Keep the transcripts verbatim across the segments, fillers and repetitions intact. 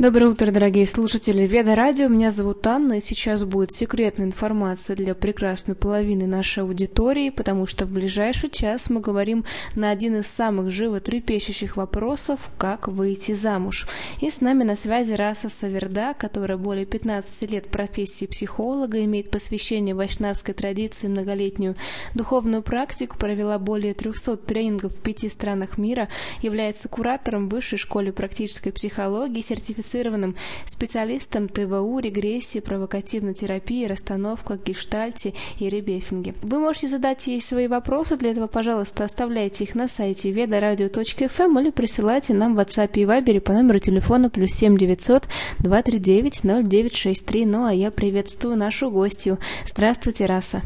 Доброе утро, дорогие слушатели Веда Радио. Меня зовут Анна, и сейчас будет секретная информация для прекрасной половины нашей аудитории, потому что в ближайший час мы говорим на один из самых животрепещущих вопросов «Как выйти замуж?». И с нами на связи Раса Саверда, которая более пятнадцати лет в профессии психолога, имеет посвящение вайшнавской традиции, многолетнюю духовную практику, провела более трехсот тренингов в пяти странах мира, является куратором Высшей школы практической психологии, сертифицированным специалистом ТВУ, регрессии, провокативной терапии, расстановках, гештальте и ребефинге. Вы можете задать ей свои вопросы, для этого, пожалуйста, оставляйте их на сайте ведарадио точка эф эм или присылайте нам в WhatsApp и Viber по номеру телефона плюс семь девятьсот два три девять ноль девять шесть три. Ну а я приветствую нашу гостью. Здравствуйте, Раса.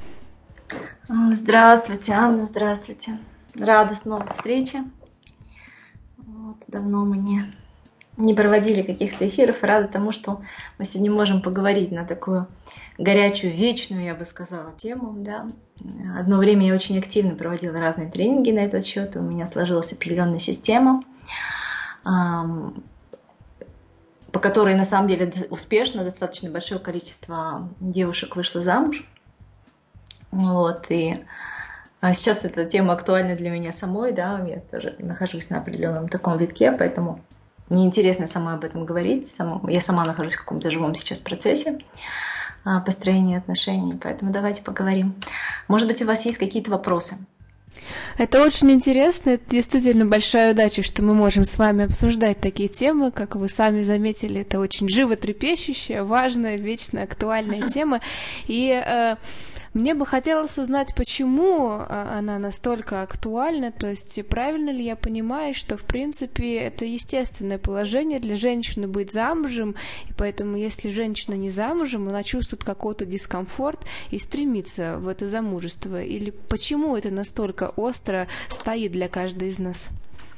Здравствуйте, Анна, здравствуйте. Рада снова встрече. Вот, давно мы не... не проводили каких-то эфиров, и рада тому, что мы сегодня можем поговорить на такую горячую, вечную, я бы сказала, тему. Да. Одно время я очень активно проводила разные тренинги на этот счет, и у меня сложилась определенная система, по которой на самом деле успешно достаточно большое количество девушек вышло замуж. Вот, и сейчас эта тема актуальна для меня самой, да, я тоже нахожусь на определенном таком витке, поэтому мне интересно сама об этом говорить. Я сама нахожусь в каком-то живом сейчас процессе построения отношений, поэтому давайте поговорим. Может быть, у вас есть какие-то вопросы? Это очень интересно, это действительно большая удача, что мы можем с вами обсуждать такие темы, как вы сами заметили, это очень животрепещущая, важная, вечно актуальная тема, и э, мне бы хотелось узнать, почему она настолько актуальна, то есть правильно ли я понимаю, что в принципе это естественное положение для женщины быть замужем, и поэтому если женщина не замужем, она чувствует какой-то дискомфорт и стремится в это замужество, или почему это настолько остро стоит для каждой из нас?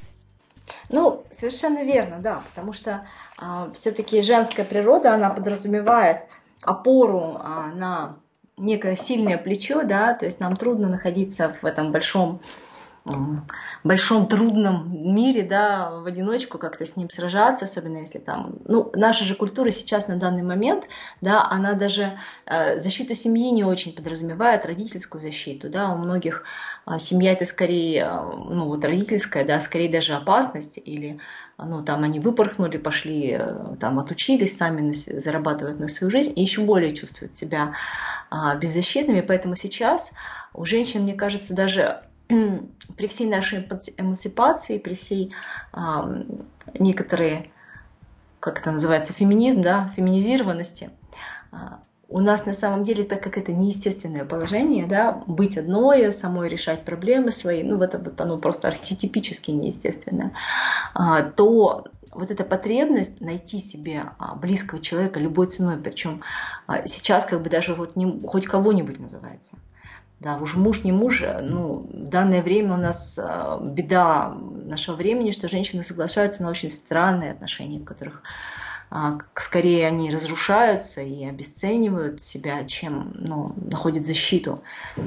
Ну, совершенно верно, да, потому что э, все-таки женская природа, она подразумевает опору э, на некое сильное плечо, да, то есть нам трудно находиться в этом большом, большом трудном мире, да, в одиночку как-то с ним сражаться, особенно если там, ну, наша же культура сейчас на данный момент, да, она даже э, защиту семьи не очень подразумевает, родительскую защиту, да, у многих э, семья это скорее, э, ну, вот родительская, да, скорее даже опасность или ну, там они выпорхнули, пошли, там, отучились, сами зарабатывают на свою жизнь и еще более чувствуют себя а, беззащитными. Поэтому сейчас у женщин, мне кажется, даже при всей нашей эмансипации, при всей а, некоторой, как это называется, феминизм, да, феминизированности, а, у нас на самом деле, так как это неестественное положение, да, быть одной, самой решать проблемы свои, ну, вот, вот оно просто архетипически неестественное, то вот эта потребность найти себе близкого человека любой ценой, причем сейчас как бы даже вот не, хоть кого-нибудь называется. Да, уж муж, не муж, ну, в данное время у нас беда нашего времени, что женщины соглашаются на очень странные отношения, в которых скорее они разрушаются и обесценивают себя, чем, ну, находят защиту.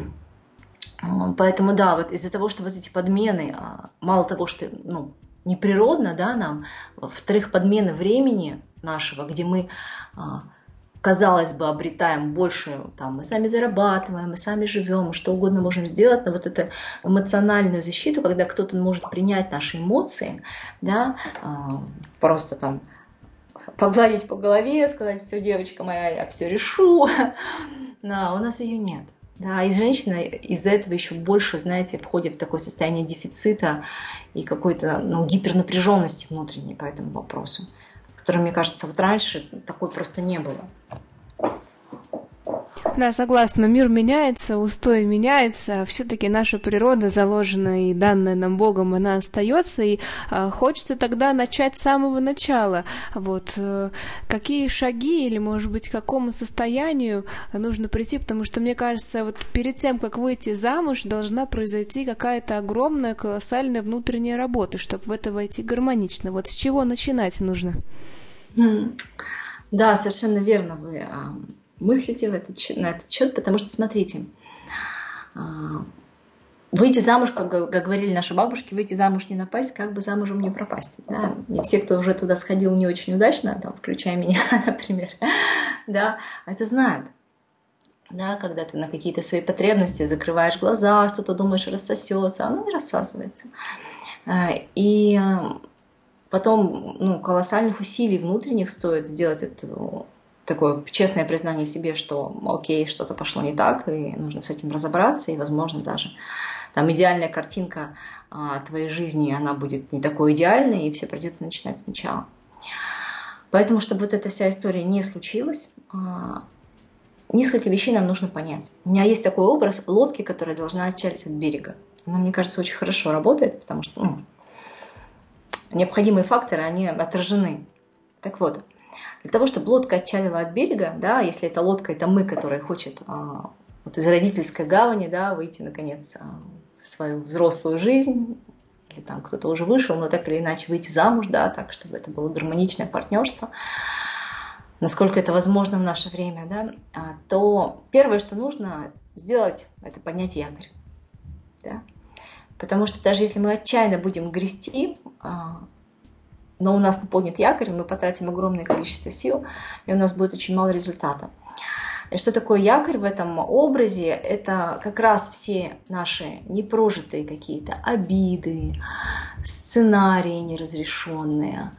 Поэтому да, вот из-за того, что вот эти подмены, мало того, что, ну, неприродно, да, нам, во-вторых, подмены времени нашего, где мы, казалось бы, обретаем больше, там, мы сами зарабатываем, мы сами живем, что угодно можем сделать, но вот эту эмоциональную защиту, когда кто-то может принять наши эмоции, да, просто там погладить по голове, сказать: все, девочка моя, я все решу, но у нас ее нет. Да, и женщина из-за этого еще больше, знаете, входит в такое состояние дефицита и какой-то, ну, гипернапряженности внутренней по этому вопросу, которой, мне кажется, вот раньше такой просто не было. Да, согласна, мир меняется, устои меняются, а все-таки наша природа, заложенная и данная нам Богом, она остается, и э, хочется тогда начать с самого начала. Вот, э, какие шаги или, может быть, к какому состоянию нужно прийти, потому что, мне кажется, вот перед тем, как выйти замуж, должна произойти какая-то огромная, колоссальная внутренняя работа, чтобы в это войти гармонично. Вот с чего начинать нужно? Да, совершенно верно вы мыслите в этот, на этот счет, потому что, смотрите, выйти замуж, как, как говорили наши бабушки, выйти замуж не напасть, как бы замужем не пропасть. Да? И все, кто уже туда сходил не очень удачно, там, включая меня, например, да, это знают. Да, когда ты на какие-то свои потребности закрываешь глаза, что-то думаешь рассосется, оно не рассасывается. И потом ну, колоссальных усилий внутренних стоит сделать это, такое честное признание себе, что окей, что-то пошло не так, и нужно с этим разобраться, и, возможно, даже там идеальная картинка а, твоей жизни, она будет не такой идеальной, и все придется начинать сначала. Поэтому, чтобы вот эта вся история не случилась, а, несколько вещей нам нужно понять. У меня есть такой образ лодки, которая должна отчалить от берега. Она, мне кажется, очень хорошо работает, потому что ну, необходимые факторы, они отражены. Так вот, для того, чтобы лодка отчалила от берега, да, если эта лодка, это мы, которая хочет а, вот из родительской гавани, да, выйти, наконец, а, в свою взрослую жизнь, или там кто-то уже вышел, но так или иначе выйти замуж, да, так, чтобы это было гармоничное партнерство, насколько это возможно в наше время, да, а, то первое, что нужно сделать, это поднять якорь. Да? Потому что даже если мы отчаянно будем грести, а, но у нас поднят якорь, мы потратим огромное количество сил, и у нас будет очень мало результата. И что такое якорь в этом образе? Это как раз все наши непрожитые какие-то обиды, сценарии неразрешенные,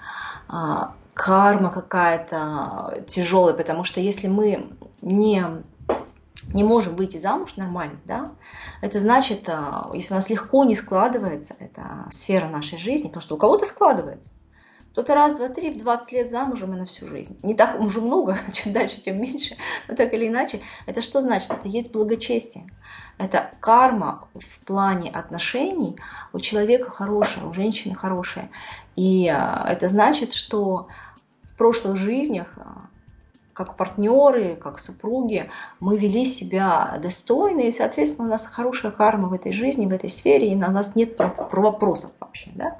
карма какая-то тяжелая, потому что если мы не, не можем выйти замуж нормально, да, это значит, если у нас легко не складывается эта сфера нашей жизни, потому что у кого-то складывается, кто-то раз, два, три, в двадцать лет замужем и на всю жизнь. Не так уже много, чем дальше, тем меньше. Но так или иначе, это что значит? Это есть благочестие. Это карма в плане отношений у человека хорошая, у женщины хорошая. И это значит, что в прошлых жизнях, как партнеры, как супруги, мы вели себя достойно, и, соответственно, у нас хорошая карма в этой жизни, в этой сфере, и у нас нет про, про вопросов вообще, да?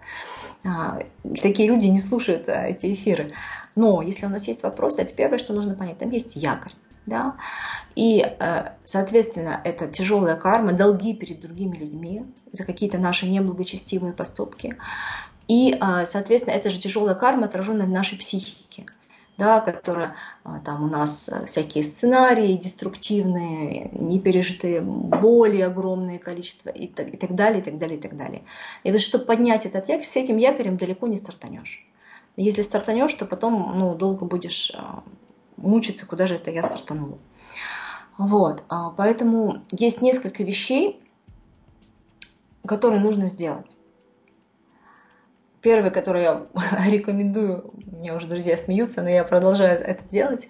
Такие люди не слушают эти эфиры. Но если у нас есть вопросы, это первое, что нужно понять. Там есть якорь. Да? И, соответственно, это тяжелая карма, долги перед другими людьми за какие-то наши неблагочестивые поступки. И, соответственно, это же тяжелая карма, отраженная в нашей психике. Да, которая там у нас всякие сценарии деструктивные, непережитые боли, огромное количество и так, и так далее, и так далее, и так далее. И вот чтобы поднять этот якорь, с этим якорем далеко не стартанешь. Если стартанешь, то потом ну, долго будешь мучиться, куда же это я стартанула. Вот, поэтому есть несколько вещей, которые нужно сделать. Первый, который я рекомендую, у меня уже друзья смеются, но я продолжаю это делать.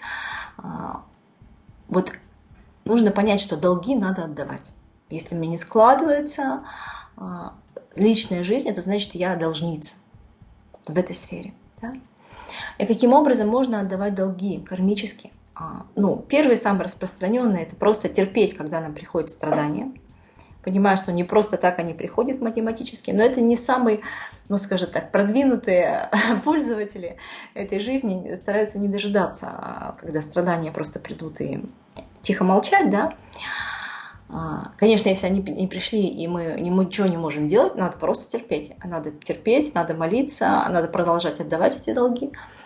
Вот нужно понять, что долги надо отдавать. Если мне не складывается личная жизнь, это значит, я должница в этой сфере. Да? И каким образом можно отдавать долги кармически? Ну, первый, самый распространенный, это просто терпеть, когда нам приходят страдания. Понимаю, что не просто так они приходят математически, но это не самые, ну скажем так, продвинутые пользователи этой жизни стараются не дожидаться, когда страдания просто придут и тихо молчать, да. Конечно, если они не пришли и мы ничего не можем делать, надо просто терпеть. Надо терпеть, надо молиться, надо продолжать отдавать эти долги.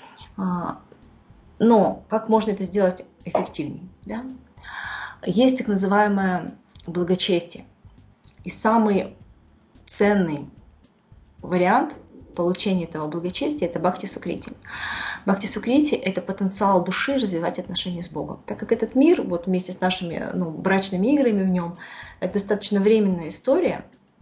Но как можно это сделать эффективнее? Да? Есть так называемое благочестие. И самый ценный вариант получения этого благочестия – это бхакти-сукрити. Бхакти-сукрити – это потенциал души развивать отношения с Богом. Так как этот мир, вот вместе с нашими ну, брачными играми в нем, это достаточно временная история,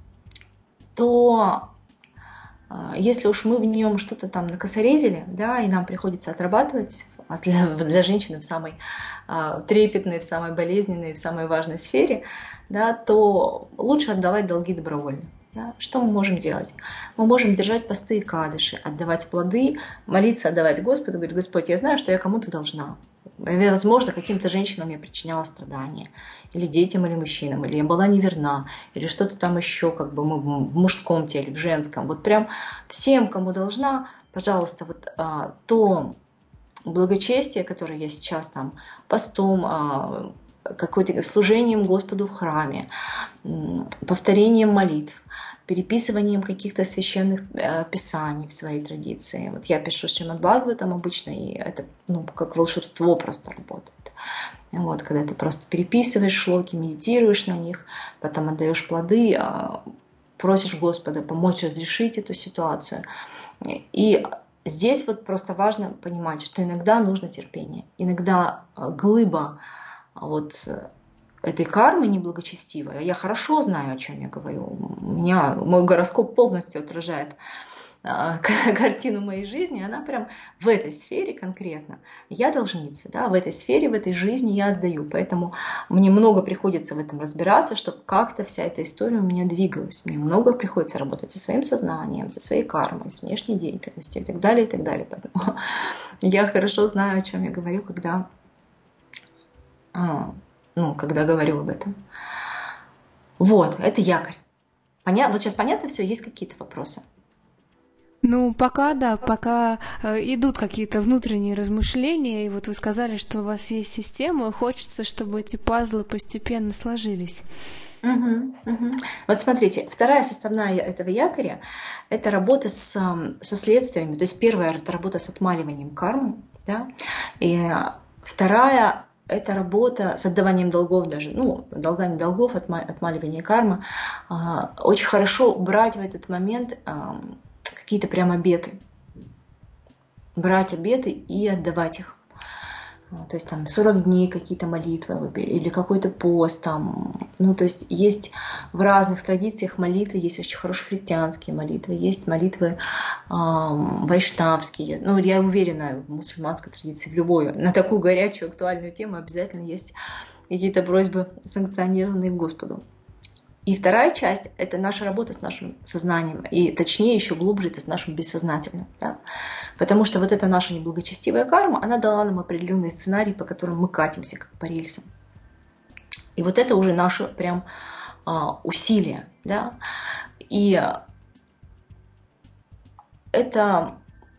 то если уж мы в нем что-то там накосорезили, да, и нам приходится отрабатывать, а для, для женщины в самой а, трепетной, в самой болезненной, в самой важной сфере, да, то лучше отдавать долги добровольно. Да. Что мы можем делать? Мы можем держать посты и кадыши, отдавать плоды, молиться, отдавать Господу, говорить: Господь, я знаю, что я кому-то должна. Возможно, каким-то женщинам я причиняла страдания, или детям, или мужчинам, или я была неверна, или что-то там еще, как бы мы в мужском теле, в женском. Вот прям всем, кому должна, пожалуйста, вот а, то благочестие, которое я сейчас там постом, а, какое-то служением Господу в храме, повторением молитв, переписыванием каких-то священных писаний в своей традиции. Вот я пишу Шримад Бхагаватам обычно, и это ну, как волшебство просто работает. Вот, когда ты просто переписываешь шлоки, медитируешь на них, потом отдаешь плоды, просишь Господа помочь разрешить эту ситуацию. И здесь вот просто важно понимать, что иногда нужно терпение, иногда глыба вот этой кармы неблагочестивая. Я хорошо знаю, о чем я говорю. У меня мой гороскоп полностью отражает картину моей жизни, она прям в этой сфере конкретно. Я должница, да, в этой сфере, в этой жизни я отдаю. Поэтому мне много приходится в этом разбираться, чтобы как-то вся эта история у меня двигалась. Мне много приходится работать со своим сознанием, со своей кармой, с внешней деятельностью и так далее, и так далее. Поэтому я хорошо знаю, о чем я говорю, когда, ну, когда говорю об этом. Вот, это якорь. Поня... Вот сейчас понятно все? Есть какие-то вопросы? Ну, пока, да, пока э, идут какие-то внутренние размышления, и вот вы сказали, что у вас есть система, хочется, чтобы эти пазлы постепенно сложились. Угу, угу. Вот смотрите, вторая составная этого якоря – это работа с, со следствиями, то есть первая – это работа с отмаливанием кармы, да, и вторая – это работа с отдаванием долгов даже, ну, долгами долгов, отмаливание кармы. Очень хорошо брать в этот момент какие-то прям обеты, брать обеты и отдавать их. То есть там сорок дней какие-то молитвы или какой-то пост там. Ну, то есть есть в разных традициях молитвы, есть очень хорошие христианские молитвы, есть молитвы э, вайшнавские. Ну, я уверена, в мусульманской традиции, в любой, на такую горячую, актуальную тему обязательно есть какие-то просьбы, санкционированные Господу. И вторая часть – это наша работа с нашим сознанием, и точнее еще глубже это с нашим бессознательным. Да? Потому что вот эта наша неблагочестивая карма, она дала нам определенный сценарий, по которым мы катимся, как по рельсам. И вот это уже наше прям а, усилие. Да? И это,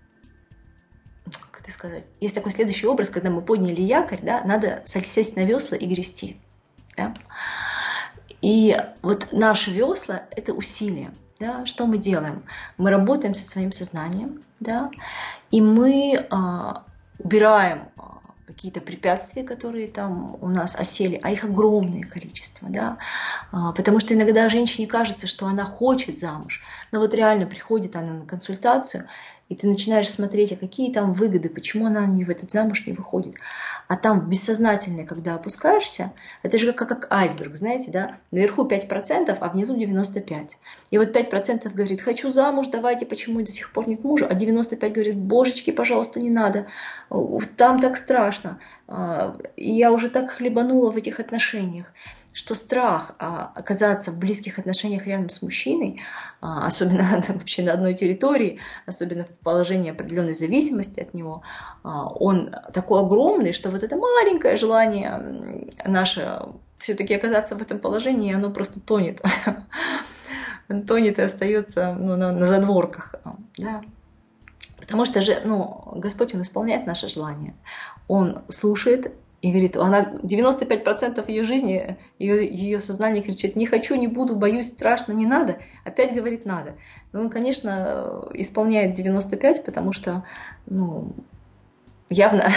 как это сказать, есть такой следующий образ, когда мы подняли якорь, да, надо сесть на весла и грести. Да? И вот наши весла – это усилие. Да? Что мы делаем? Мы работаем со своим сознанием, да? И мы а, убираем а, какие-то препятствия, которые там у нас осели, а их огромное количество. Да? А, потому что иногда женщине кажется, что она хочет замуж, но вот реально приходит она на консультацию, и ты начинаешь смотреть, а какие там выгоды, почему она не в этот замуж не выходит. А там бессознательное, когда опускаешься, это же как, как айсберг, знаете, да? Наверху пять процентов, а внизу девяносто пять процентов. И вот пять процентов говорит, хочу замуж, давайте, почему до сих пор нет мужа, а девяносто пять процентов говорит, божечки, пожалуйста, не надо, там так страшно, и я уже так хлебанула в этих отношениях, что страх а, оказаться в близких отношениях рядом с мужчиной, а, особенно вообще на одной территории, особенно в положении определенной зависимости от него, а, он такой огромный, что вот это маленькое желание наше все-таки оказаться в этом положении, оно просто тонет. Тонет и остается ну, на, на задворках. Да. Потому что же, ну, Господь, Он исполняет наше желание. Он слушает и говорит, она девяносто пять процентов ее жизни, ее, ее сознание кричит, не хочу, не буду, боюсь, страшно, не надо. Опять говорит, надо. Но он, конечно, исполняет девяносто пять, потому что ну, явно,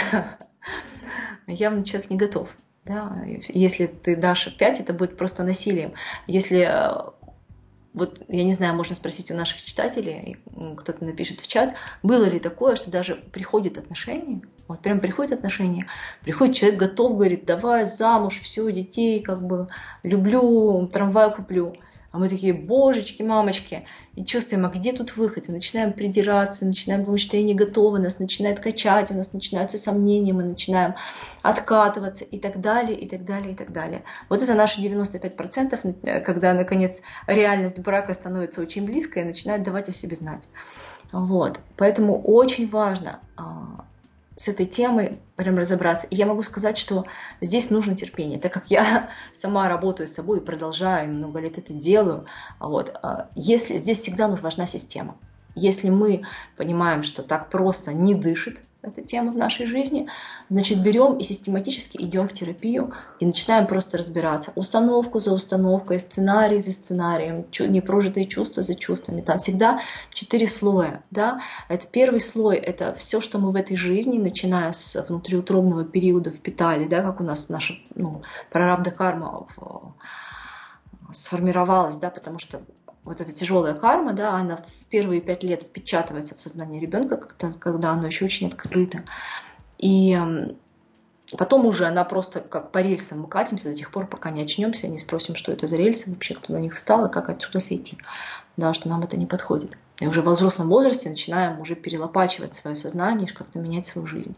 явно человек не готов. Да? Если ты дашь пять, это будет просто насилием. Если, вот, я не знаю, можно спросить у наших читателей, кто-то напишет в чат, было ли такое, что даже приходит отношения, вот прям приходит отношения, приходит человек, готов, говорит, давай замуж, все, детей, как бы, люблю, трамвай куплю. А мы такие, божечки, мамочки, и чувствуем, а где тут выход? И начинаем придираться, начинаем думать, что я не готова, нас начинает качать, у нас начинаются сомнения, мы начинаем откатываться и так далее, и так далее, и так далее. Вот это наши девяносто пять процентов, когда, наконец, реальность брака становится очень близкой и начинает давать о себе знать. Вот. Поэтому очень важно с этой темой прям разобраться. И я могу сказать, что здесь нужно терпение, так как я сама работаю с собой и продолжаю, много лет это делаю. Вот. Если, здесь всегда важна система. Если мы понимаем, что так просто не дышит, эта тема в нашей жизни, значит, берем и систематически идем в терапию и начинаем просто разбираться. Установку за установкой, сценарий за сценарием, непрожитые чувства за чувствами. Там всегда четыре слоя. Да? Это первый слой, это все, что мы в этой жизни, начиная с внутриутробного периода впитали, да, как у нас наша ну, прарабдха карма сформировалась, да, потому что вот эта тяжелая карма, да, она в первые пять лет впечатывается в сознание ребенка, когда, когда оно еще очень открыто. И потом уже она просто как по рельсам мы катимся до тех пор, пока не очнемся, не спросим, что это за рельсы, вообще кто на них встал и как отсюда сойти, да, что нам это не подходит. И уже во взрослом возрасте начинаем уже перелопачивать свое сознание, как-то менять свою жизнь.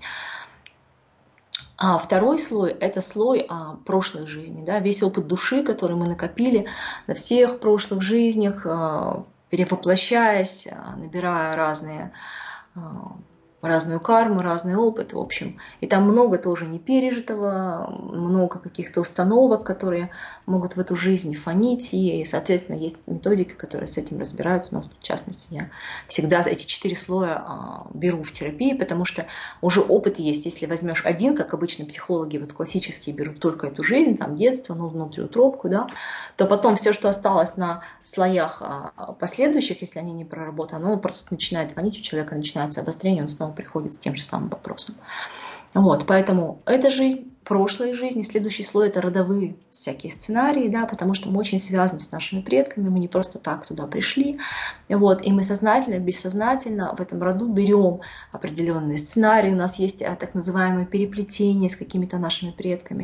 А второй слой – это слой а, прошлых жизней. Да? Весь опыт души, который мы накопили на всех прошлых жизнях, а, перевоплощаясь, а, набирая разные, а, разную карму, разный опыт, в общем. И там много тоже непережитого, много каких-то установок, которые могут в эту жизнь фонить. И, соответственно, есть методики, которые с этим разбираются. Но, в частности, я всегда эти четыре слоя а, беру в терапии, потому что уже опыт есть. Если возьмешь один, как обычно психологи вот классические берут только эту жизнь, там детство, ну, внутриутробку, да, то потом все, что осталось на слоях а, последующих, если они не проработаны, оно просто начинает фонить, у человека начинается обострение, он снова приходит с тем же самым вопросом. Вот, поэтому это жизнь, прошлой жизни, следующий слой это родовые всякие сценарии, да, потому что мы очень связаны с нашими предками, мы не просто так туда пришли, вот, и мы сознательно, бессознательно в этом роду берем определенные сценарии, у нас есть так называемые переплетения с какими-то нашими предками,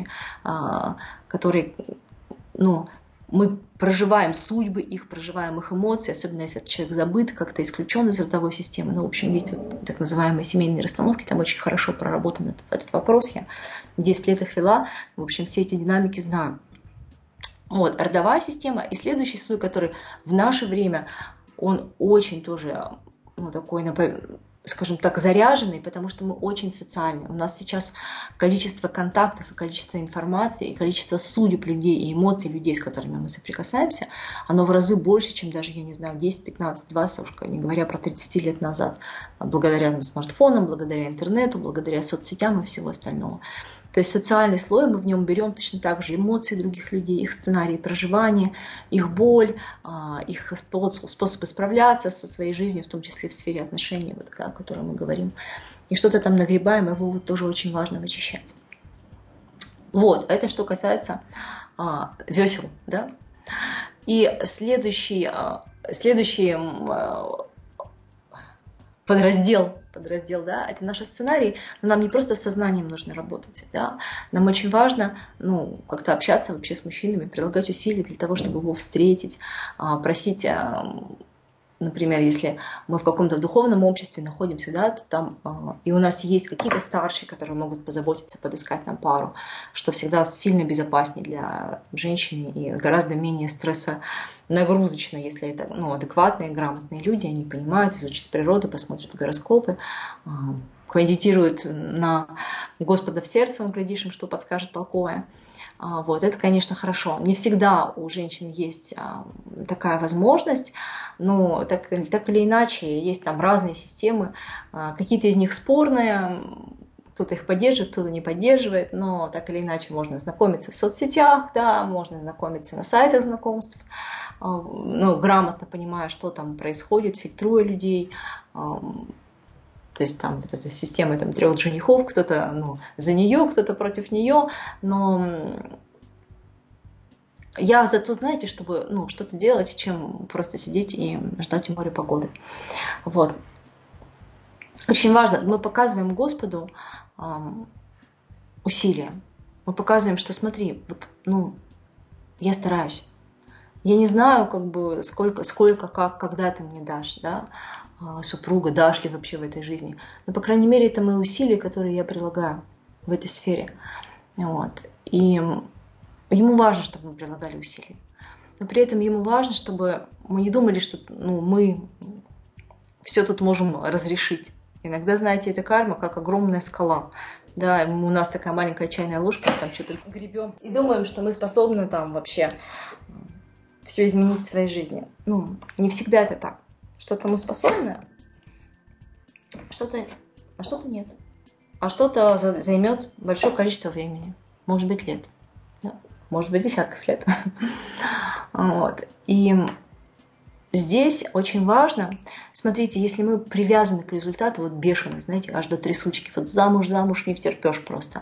которые, ну, мы проживаем судьбы их, проживаем их эмоции, особенно если этот человек забыт, как-то исключен из родовой системы. Ну, в общем, есть вот так называемые семейные расстановки, там очень хорошо проработан этот, этот вопрос. Я десять лет их вела, в общем, все эти динамики знаю. Вот, родовая система. И следующий слой, который в наше время, он очень тоже, ну, такой, скажем так, заряженный, потому что мы очень социальны. У нас сейчас количество контактов и количество информации, и количество судеб людей и эмоций людей, с которыми мы соприкасаемся, оно в разы больше, чем даже, я не знаю, десять, пятнадцать, двадцать, уж не говоря про тридцать лет назад, благодаря там, смартфонам, благодаря интернету, благодаря соцсетям и всего остального. То есть социальный слой, мы в нем берем точно так же эмоции других людей, их сценарии проживания, их боль, их способы справляться со своей жизнью, в том числе в сфере отношений, вот, о которой мы говорим. И что-то там нагребаем, его вот тоже очень важно вычищать. Вот, это что касается а, весел. Да? И следующий, а, следующий а, подраздел, подраздел, да, это наши сценарии, но нам не просто с сознанием нужно работать, да, нам очень важно, ну, как-то общаться вообще с мужчинами, прилагать усилия для того, чтобы его встретить, просить, например, если мы в каком-то духовном обществе находимся, да, то там и у нас есть какие-то старшие, которые могут позаботиться, подыскать нам пару, что всегда сильно безопаснее для женщины и гораздо менее стресса нагрузочно, если это, ну, адекватные, грамотные люди, они понимают, изучат природу, посмотрят гороскопы, медитируют на Господа в сердце, он, глядишь, им что подскажет толковое. Вот, это, конечно, хорошо. Не всегда у женщин есть такая возможность, но так, так или иначе есть там разные системы, какие-то из них спорные, кто-то их поддерживает, кто-то не поддерживает, но так или иначе можно знакомиться в соцсетях, да, можно знакомиться на сайтах знакомств, ну, грамотно понимая, что там происходит, фильтруя людей. То есть там вот эта система там, трех женихов, кто-то, ну, за нее, кто-то против нее, но я зато, знаете, чтобы, ну, что-то делать, чем просто сидеть и ждать у моря погоды. Вот. Очень важно, мы показываем Господу эм, усилия. Мы показываем, что смотри, вот, ну, я стараюсь. Я не знаю, как бы, сколько, сколько, как, когда ты мне дашь, да, супруга, дашь ли вообще в этой жизни. Но, по крайней мере, это мои усилия, которые я прилагаю в этой сфере. Вот. И ему важно, чтобы мы прилагали усилия. Но при этом ему важно, чтобы мы не думали, что, ну, мы все тут можем разрешить. Иногда, знаете, это карма, как огромная скала. Да, у нас такая маленькая чайная ложка, там что-то гребем. И думаем, что мы способны там вообще все изменить в своей жизни. Ну, не всегда это так. Что-то мы способны, что-то, а что-то нет. а что-то займет большое количество времени, может быть лет, да? Может быть десятков лет. Вот. И здесь очень важно, смотрите, если мы привязаны к результату, вот бешено, знаете, аж до трясучки, вот замуж, замуж не втерпешь просто,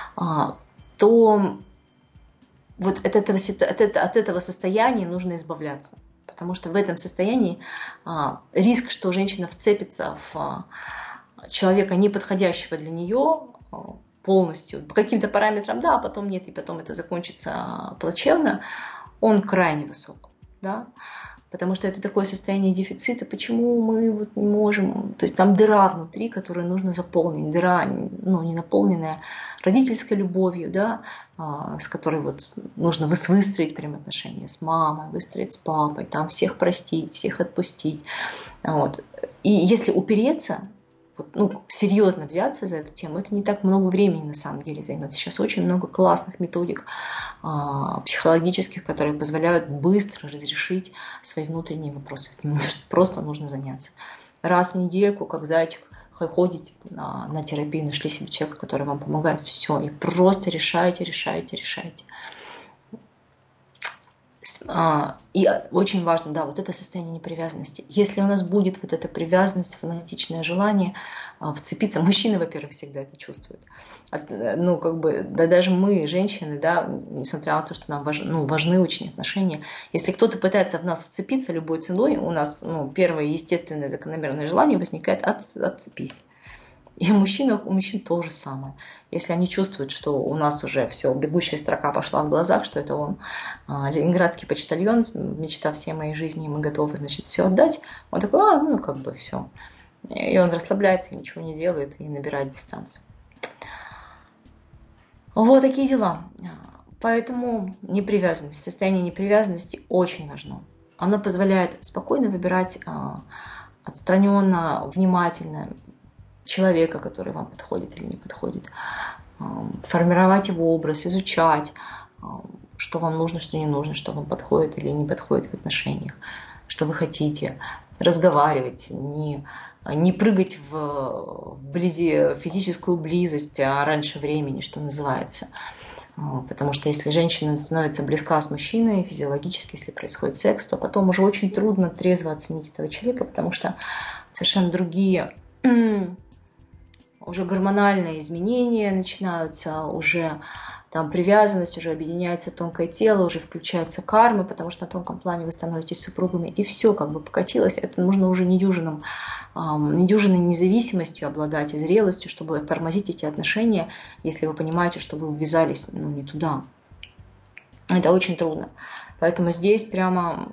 то вот от этого, от этого состояния нужно избавляться. Потому что в этом состоянии риск, что женщина вцепится в человека, не подходящего для нее полностью, по каким-то параметрам, да, а потом нет, и потом это закончится плачевно, он крайне высок. Да? Потому что это такое состояние дефицита, почему мы вот не можем, то есть там дыра внутри, которую нужно заполнить, дыра, ну, не наполненная родительской любовью, да, с которой вот нужно выстроить прям отношения с мамой, выстроить с папой, там всех простить, всех отпустить. Вот. И если упереться, ну, серьезно взяться за эту тему, это не так много времени на самом деле займет. Сейчас очень много классных методик а, психологических, которые позволяют быстро разрешить свои внутренние вопросы. Просто нужно заняться. Раз в недельку, как зайчик, ходите на, на терапию, нашли себе человека, который вам помогает, все, и просто решайте, решайте, решайте. И очень важно, да, вот это состояние непривязанности. Если у нас будет вот эта привязанность, фанатичное желание вцепиться, мужчины, во-первых, всегда это чувствуют. Ну, как бы, да даже мы, женщины, да, несмотря на то, что нам важны, ну, важны очень отношения, если кто-то пытается в нас вцепиться любой ценой, у нас, ну, первое естественное закономерное желание возникает: от, отцепись. И у мужчин, у мужчин то же самое. Если они чувствуют, что у нас уже все, бегущая строка пошла в глазах, что это он, ленинградский почтальон, мечта всей моей жизни, и мы готовы, значит, все отдать, он такой: а, ну, как бы все. И он расслабляется, ничего не делает и набирает дистанцию. Вот такие дела. Поэтому непривязанность, состояние непривязанности очень важно. Оно позволяет спокойно выбирать отстраненно, внимательно человека, который вам подходит или не подходит, формировать его образ, изучать, что вам нужно, что не нужно, что вам подходит или не подходит в отношениях, что вы хотите, разговаривать, не, не прыгать в вблизи, физическую близость а раньше времени, что называется. Потому что если женщина становится близка с мужчиной физиологически, если происходит секс, то потом уже очень трудно трезво оценить этого человека, потому что совершенно другие уже гормональные изменения начинаются, уже там привязанность, уже объединяется тонкое тело, уже включается карма, потому что на тонком плане вы становитесь супругами, и все как бы покатилось. Это нужно уже недюжинным, недюжинной независимостью обладать и зрелостью, чтобы тормозить эти отношения, если вы понимаете, что вы ввязались, ну, не туда. Это очень трудно. Поэтому здесь прямо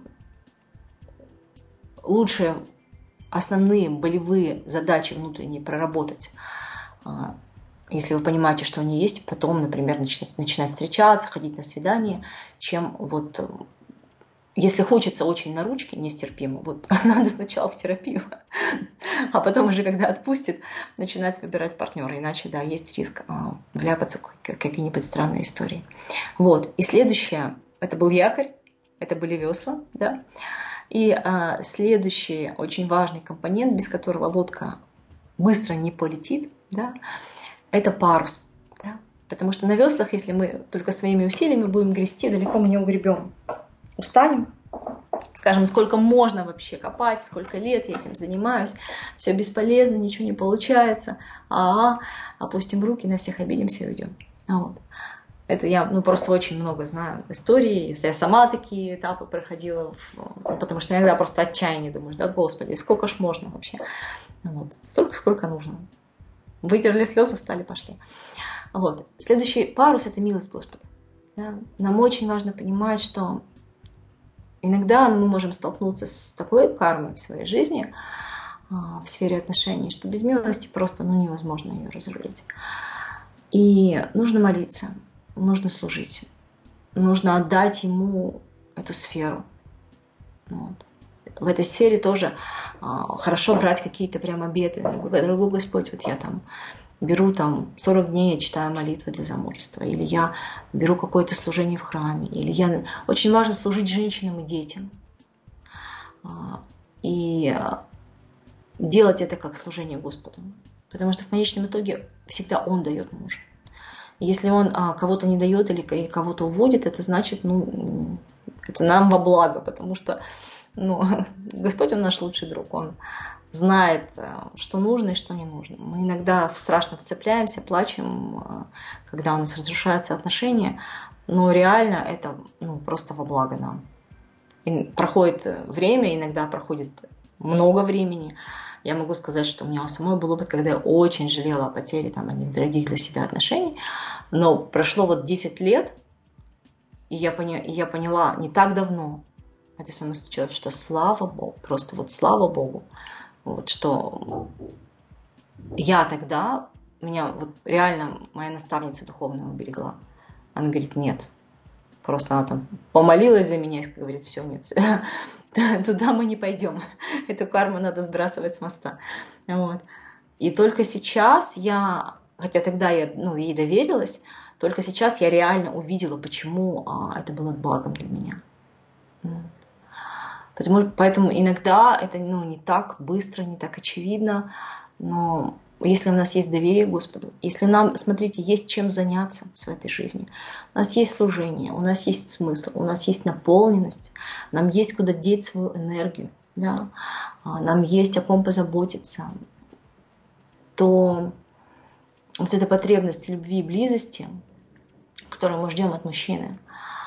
лучше основные болевые задачи внутренние проработать, если вы понимаете, что они есть, потом, например, начинать, начинать встречаться, ходить на свидания, чем вот, если хочется очень на ручки, нестерпимо, вот надо сначала в терапию, а потом уже, когда отпустит, начинать выбирать партнера, иначе, да, есть риск вляпаться в какие-нибудь странные истории. Вот, и следующее, это был якорь, это были весла, да, и а, следующий очень важный компонент, без которого лодка быстро не полетит, да, это парус. Да? Потому что на веслах, если мы только своими усилиями будем грести, далеко мы не угребем. Устанем, скажем, сколько можно вообще копать, сколько лет я этим занимаюсь, все бесполезно, ничего не получается, ага, опустим руки, на всех обидимся и уйдем. Вот. Это я ну, просто очень много знаю историй, я сама такие этапы проходила, ну, потому что иногда просто отчаяние думаешь, да, Господи, сколько ж можно вообще? Вот. Столько, сколько нужно. Вытерли слезы, встали, пошли. Вот. Следующий парус – это милость Господа. Да? Нам очень важно понимать, что иногда мы можем столкнуться с такой кармой в своей жизни, в сфере отношений, что без милости просто ну, невозможно ее разрулить. И нужно молиться. Нужно служить, нужно отдать ему эту сферу. Вот. В этой сфере тоже а, хорошо брать какие-то прям обеты. Дорогой Господь, вот я там беру там сорок дней, я читаю молитвы для замужества, или я беру какое-то служение в храме, или я... Очень важно служить женщинам и детям. А, и делать это как служение Господу. Потому что в конечном итоге всегда он дает мужа. Если он а, кого-то не дает или, или кого-то уводит, это значит, ну, это нам во благо, потому что ну, Господь, Он наш лучший друг, Он знает, что нужно и что не нужно. Мы иногда страшно вцепляемся, плачем, когда у нас разрушаются отношения, но реально это ну, просто во благо нам. И проходит время, иногда проходит много времени. Я могу сказать, что у меня у самой был опыт, когда я очень жалела о потере там, одних дорогих для себя отношений, но прошло вот десять лет, и я, поня... и я поняла не так давно, это со мной случилось, что слава Богу, просто вот слава Богу, вот что я тогда, меня вот реально моя наставница духовная уберегла. Она говорит, нет, просто она там помолилась за меня и говорит, все, нет, туда мы не пойдем, эту карму надо сбрасывать с моста. Вот. И только сейчас я, хотя тогда я ну, ей доверилась, только сейчас я реально увидела, почему а, это было благом для меня. Потому, поэтому иногда это ну, не так быстро, не так очевидно, но если у нас есть доверие к Господу, если нам, смотрите, есть чем заняться в этой жизни, у нас есть служение, у нас есть смысл, у нас есть наполненность, нам есть куда деть свою энергию, да? Нам есть о ком позаботиться, то вот эта потребность любви и близости, которую мы ждем от мужчины,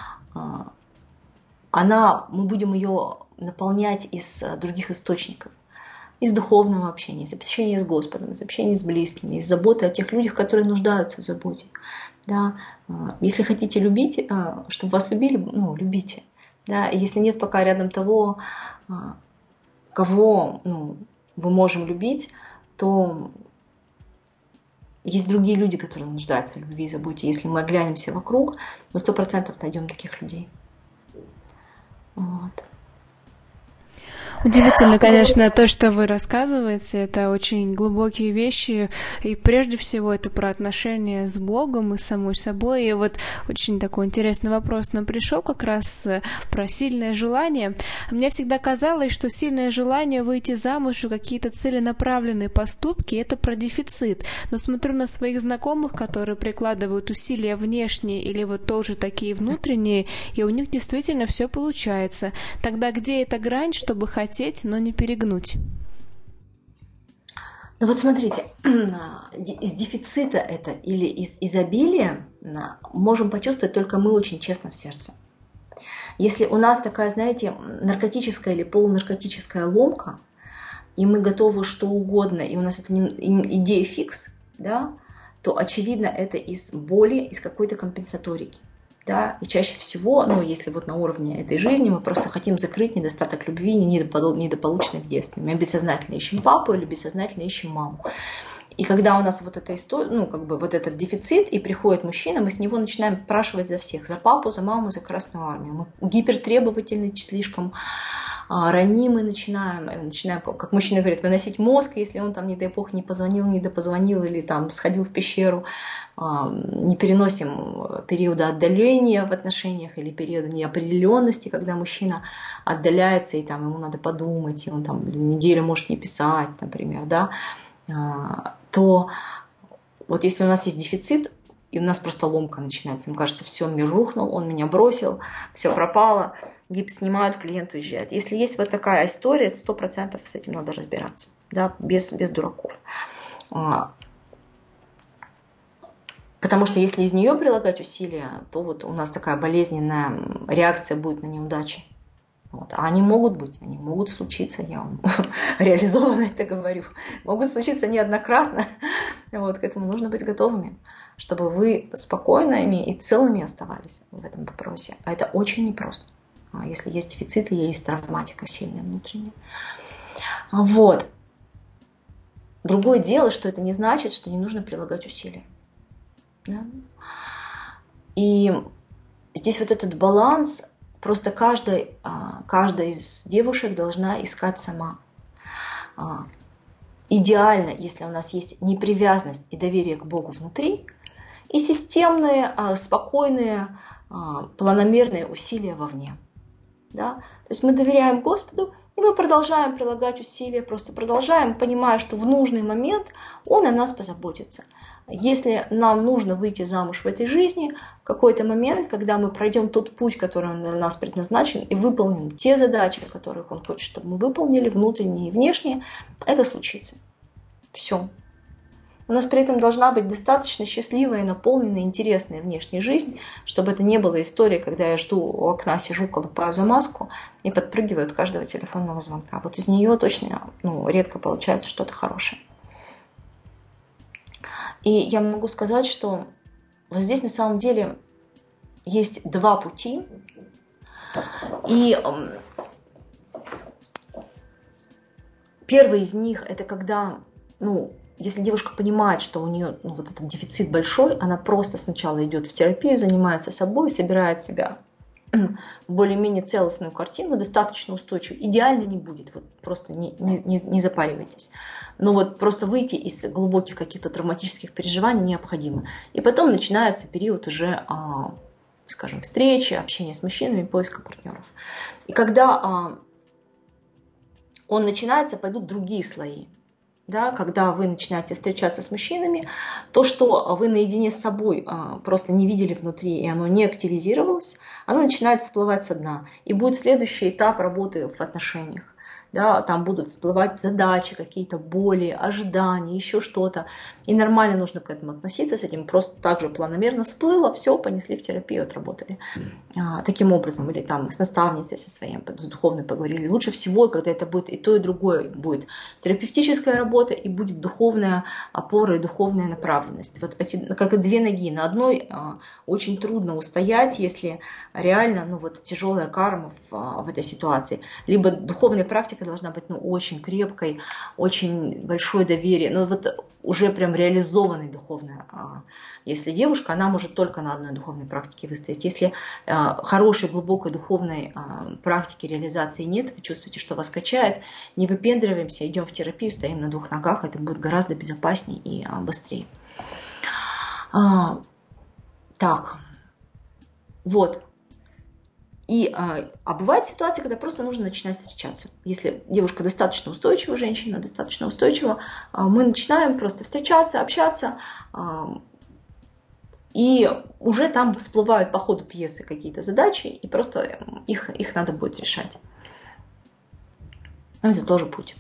она, мы будем ее наполнять из других источников. Из духовного общения, из общения с Господом, из общения с близкими, из заботы о тех людях, которые нуждаются в заботе. Да? Если хотите любить, чтобы вас любили, ну, любите. Да? И если нет пока рядом того, кого ну, мы можем любить, то есть другие люди, которые нуждаются в любви и заботе. Если мы оглянемся вокруг, мы сто процентов найдем таких людей. Вот. Удивительно, конечно, то, что вы рассказываете, это очень глубокие вещи, и прежде всего это про отношения с Богом и с самой собой. И вот очень такой интересный вопрос нам пришел как раз про сильное желание. Мне всегда казалось, что сильное желание выйти замуж и какие-то целенаправленные поступки — это про дефицит. Но смотрю на своих знакомых, которые прикладывают усилия внешние или вот тоже такие внутренние, и у них действительно все получается. Тогда где эта грань, чтобы хотеть, но не перегнуть? Ну вот смотрите, из дефицита это или из изобилия можем почувствовать только мы очень честно в сердце. Если у нас такая, знаете, наркотическая или полунаркотическая ломка, и мы готовы что угодно, и у нас это идея фикс, да, то очевидно это из боли, из какой-то компенсаторики. Да? И чаще всего, ну, если вот на уровне этой жизни мы просто хотим закрыть недостаток любви, недополученный в детстве. Мы бессознательно ищем папу или бессознательно ищем маму. И когда у нас вот эта история, ну, как бы вот этот дефицит, и приходит мужчина, мы с него начинаем спрашивать за всех, за папу, за маму, за Красную Армию. Мы гипертребовательны, слишком ранимы начинаем, начинаем, как мужчина говорит, выносить мозг, если он там, не дай бог, не позвонил, не допозвонил или там сходил в пещеру. Не переносим периода отдаления в отношениях или периода неопределенности, когда мужчина отдаляется и там ему надо подумать, и он там неделю может не писать, например, да, то вот если у нас есть дефицит, и у нас просто ломка начинается, мне кажется, все, мир рухнул, он меня бросил, все пропало, гипс снимают, клиент уезжает. Если есть вот такая история, то сто процентов с этим надо разбираться, да, без, без дураков. Потому что если из нее прилагать усилия, то вот у нас такая болезненная реакция будет на неудачи. Вот. А они могут быть, они могут случиться, я вам реализованно это говорю, могут случиться неоднократно. Вот, к этому нужно быть готовыми, чтобы вы спокойными и целыми оставались в этом вопросе. А это очень непросто, если есть дефицит и есть травматика сильная внутренняя. Вот. Другое дело, что это не значит, что не нужно прилагать усилия. Да? И здесь вот этот баланс, просто каждая, каждая из девушек должна искать сама. Идеально, если у нас есть непривязанность и доверие к Богу внутри, и системные, спокойные, планомерные усилия вовне. Да? То есть мы доверяем Господу, и мы мы продолжаем прилагать усилия, просто продолжаем, понимая, что в нужный момент он о нас позаботится. Если нам нужно выйти замуж в этой жизни, в какой-то момент, когда мы пройдем тот путь, который он для нас предназначен, и выполним те задачи, которых он хочет, чтобы мы выполнили, внутренние и внешние, это случится. Все. У нас при этом должна быть достаточно счастливая, наполненная, интересная внешняя жизнь, чтобы это не была история, когда я жду у окна, сижу, колупаю за маску и подпрыгиваю от каждого телефонного звонка. Вот из нее точно ну, редко получается что-то хорошее. И я могу сказать, что вот здесь на самом деле есть два пути. И первый из них это когда, ну, если девушка понимает, что у нее ну, вот этот дефицит большой, она просто сначала идет в терапию, занимается собой, собирает себя в более-менее целостную картину, достаточно устойчивую. Идеально не будет, вот просто не, не, не запаривайтесь. Но вот просто выйти из глубоких каких-то травматических переживаний необходимо. И потом начинается период уже, скажем, встречи, общения с мужчинами, поиска партнеров. И когда он начинается, пойдут другие слои. Да, когда вы начинаете встречаться с мужчинами, то, что вы наедине с собой а, просто не видели внутри, и оно не активизировалось, оно начинает всплывать со дна. И будет следующий этап работы в отношениях. Да, там будут всплывать задачи, какие-то боли, ожидания, еще что-то. И нормально нужно к этому относиться, с этим просто так же планомерно всплыло, все, понесли в терапию, отработали. А, таким образом, или там с наставницей со своей, с духовной поговорили. Лучше всего, когда это будет и то, и другое, будет терапевтическая работа, и будет духовная опора, и духовная направленность. Вот эти, как и две ноги. На одной а, очень трудно устоять, если реально ну, вот, тяжелая карма в, а, в этой ситуации. Либо духовная практика должна быть ну, очень крепкой, очень большое доверие, но вот уже прям реализованной духовной. Если девушка, она может только на одной духовной практике выстоять. Если хорошей, глубокой духовной практики, реализации нет, вы чувствуете, что вас качает, не выпендриваемся, идем в терапию, стоим на двух ногах, это будет гораздо безопаснее и быстрее. Так, вот. И, а, а бывает ситуация, когда просто нужно начинать встречаться. Если девушка достаточно устойчива, женщина достаточно устойчива, а, мы начинаем просто встречаться, общаться, а, и уже там всплывают по ходу пьесы какие-то задачи, и просто их, их надо будет решать. Это тоже путь.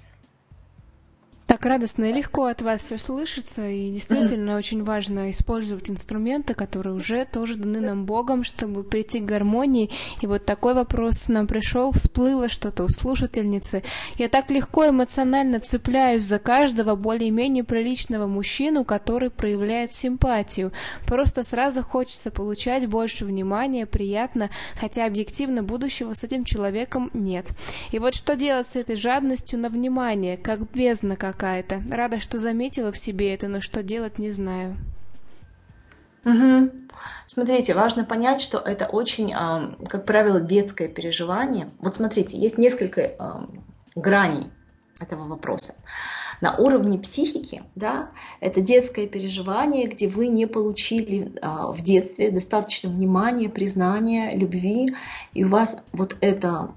Так радостно и легко от вас все слышится, и действительно очень важно использовать инструменты, которые уже тоже даны нам Богом, чтобы прийти к гармонии. И вот такой вопрос нам пришел, всплыло что-то у слушательницы. Я так легко эмоционально цепляюсь за каждого более-менее приличного мужчину, который проявляет симпатию. Просто сразу хочется получать больше внимания, приятно, хотя объективно будущего с этим человеком нет. И вот что делать с этой жадностью на внимание, как бездна как какая-то. Рада, что заметила в себе это, но что делать, не знаю. Угу. Смотрите, важно понять, что это очень, как правило, детское переживание. Вот смотрите, есть несколько граней этого вопроса. На уровне психики, да, это детское переживание, где вы не получили а, в детстве достаточно внимания, признания, любви, и у вас вот эта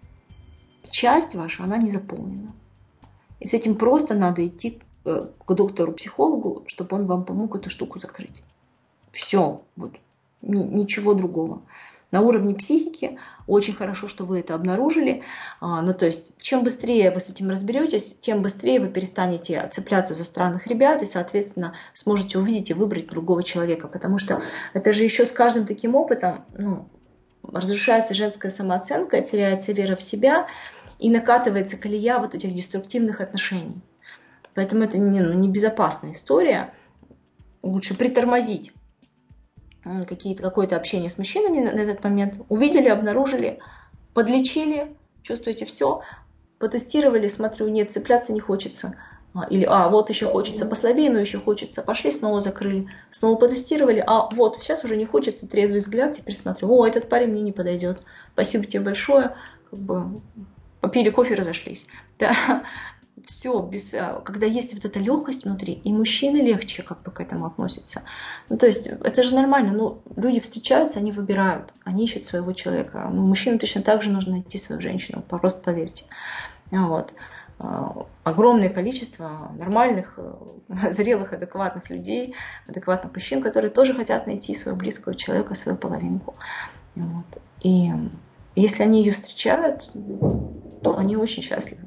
часть ваша, она не заполнена. И с этим просто надо идти к доктору-психологу, чтобы он вам помог эту штуку закрыть. Все, вот, ничего другого. На уровне психики очень хорошо, что вы это обнаружили. Ну, то есть, чем быстрее вы с этим разберетесь, тем быстрее вы перестанете цепляться за странных ребят и, соответственно, сможете увидеть и выбрать другого человека. Потому что это же еще с каждым таким опытом ну, разрушается женская самооценка, теряется вера в себя, и накатывается колея вот этих деструктивных отношений. Поэтому это не, ну, небезопасная история. Лучше притормозить какие-то, какое-то общение с мужчинами на, на этот момент. Увидели, обнаружили, подлечили, чувствуете все, потестировали, смотрю, нет, цепляться не хочется. Или, а, вот еще хочется послабее, но еще хочется. Пошли, снова закрыли. Снова потестировали. А, вот, сейчас уже не хочется, трезвый взгляд, теперь смотрю. О, этот парень мне не подойдет. Спасибо тебе большое. Как бы попили кофе, разошлись. Да. все, без, когда есть вот эта легкость внутри, и мужчины легче как бы к этому относятся. Ну, то есть это же нормально. Ну, люди встречаются, они выбирают, они ищут своего человека. Ну, мужчинам точно так же нужно найти свою женщину, просто поверьте. Вот. Огромное количество нормальных, зрелых, адекватных людей, адекватных мужчин, которые тоже хотят найти своего близкого человека, свою половинку. Вот. И если они ее встречают, то они очень счастливы.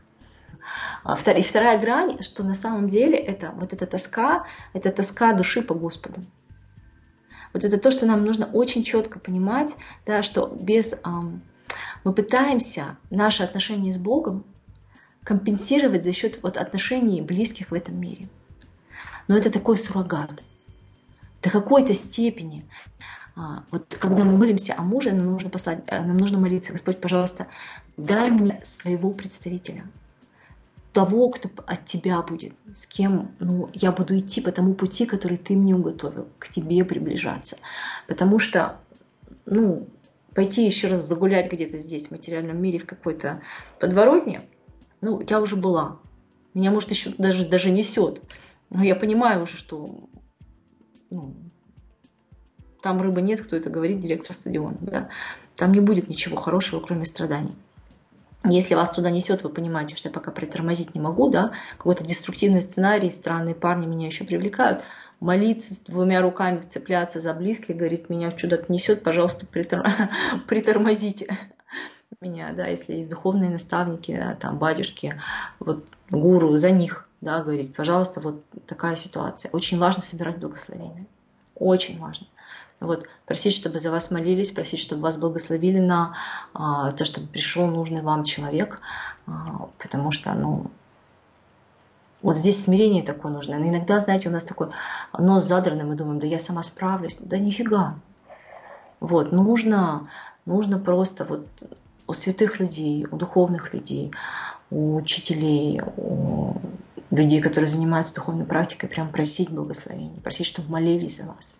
И вторая грань, что на самом деле это вот эта тоска, это тоска души по Господу. Вот это то, что нам нужно очень четко понимать, да, что без, мы пытаемся наши отношения с Богом компенсировать за счет вот отношений близких в этом мире. Но это такой суррогат. До какой-то степени. Вот когда мы молимся о муже, нам нужно, послать, нам нужно молиться: Господь, пожалуйста, дай мне своего представителя, того, кто от Тебя будет, с кем ну, я буду идти по тому пути, который Ты мне уготовил, к Тебе приближаться. Потому что ну, пойти еще раз загулять где-то здесь, в материальном мире, в какой-то подворотне, ну, я уже была. Меня, может, еще даже, даже несет. Но я понимаю уже, что ну, там рыбы нет, кто это говорит, директор стадиона. Да? Там не будет ничего хорошего, кроме страданий. Если вас туда несет, вы понимаете, что я пока притормозить не могу, да? Какой-то деструктивный сценарий, странные парни меня еще привлекают. Молиться, двумя руками цепляться за близких, говорит, меня куда-то несет, пожалуйста, притормозите меня, да, если есть духовные наставники, да, там, батюшки, вот, гуру, за них, да, говорить, пожалуйста, вот такая ситуация. Очень важно собирать благословения, очень важно. Вот, просить, чтобы за вас молились, просить, чтобы вас благословили на а, то, чтобы пришел нужный вам человек, а, потому что, ну, вот здесь смирение такое нужно. Но иногда, знаете, у нас такой нос задранный, мы думаем, да я сама справлюсь, да нифига. Вот, нужно, нужно просто вот у святых людей, у духовных людей, у учителей, у людей, которые занимаются духовной практикой, прям просить благословения, просить, чтобы молились за вас.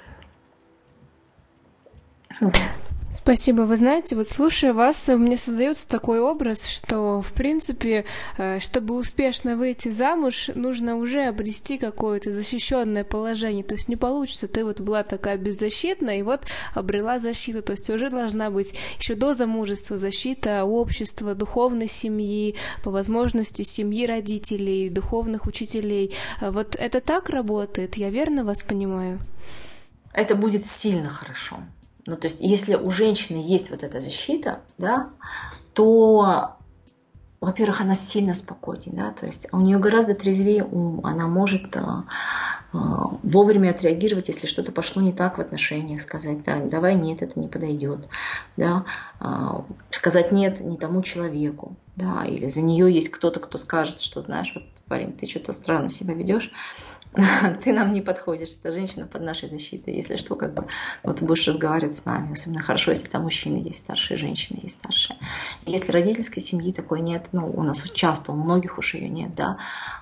Спасибо. Вы знаете, вот слушая вас, у меня создается такой образ, что, в принципе, чтобы успешно выйти замуж, нужно уже обрести какое-то защищенное положение. То есть не получится, ты вот была такая беззащитная, и вот обрела защиту. То есть уже должна быть еще до замужества защита общества, духовной семьи, по возможности семьи родителей, духовных учителей. Вот это так работает? Я верно вас понимаю? Это будет сильно хорошо. Ну, то есть, если у женщины есть вот эта защита, да, то, во-первых, она сильно спокойнее, да, то есть у нее гораздо трезвее ум, она может а, а, вовремя отреагировать, если что-то пошло не так в отношениях, сказать, да, давай нет, это не подойдет, да, а, сказать нет не тому человеку, да, или за нее есть кто-то, кто скажет, что, знаешь, вот, парень, ты что-то странно себя ведешь, ты нам не подходишь, эта женщина под нашей защитой, если что, как бы, вот ты будешь разговаривать с нами, особенно хорошо, если там мужчины есть старшие, женщины есть старшие. Если родительской семьи такой нет, ну, у нас часто, у многих уж ее нет, да,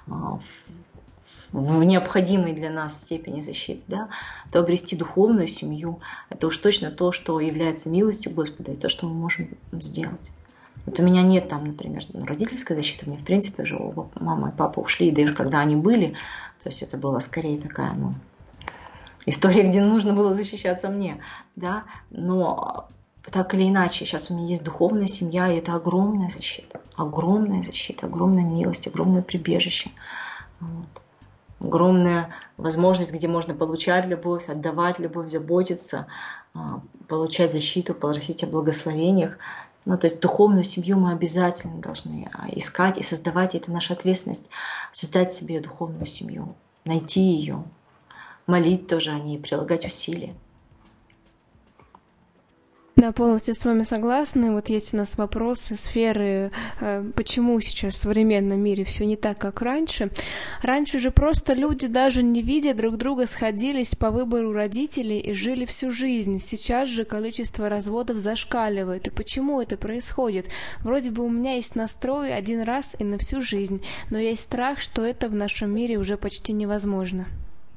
в необходимой для нас степени защиты, да, то обрести духовную семью, это уж точно то, что является милостью Господа, и то, что мы можем сделать. Вот у меня нет там, например, родительской защиты, у меня, в принципе, уже оба мама и папа ушли, и даже когда они были, то есть это была скорее такая, ну, история, где нужно было защищаться мне, да, но так или иначе, сейчас у меня есть духовная семья, и это огромная защита, огромная защита, огромная милость, огромное прибежище, вот. Огромная возможность, где можно получать любовь, отдавать любовь, заботиться, получать защиту, просить о благословениях. Ну, то есть духовную семью мы обязательно должны искать и создавать. Это наша ответственность — создать себе духовную семью, найти ее, молить тоже о ней, прилагать усилия. Да, полностью с вами согласна. Вот есть у нас вопросы сферы, почему сейчас в современном мире все не так, как раньше. Раньше же просто люди, даже не видя друг друга, сходились по выбору родителей и жили всю жизнь. Сейчас же количество разводов зашкаливает. И почему это происходит? Вроде бы у меня есть настрой один раз и на всю жизнь, но есть страх, что это в нашем мире уже почти невозможно.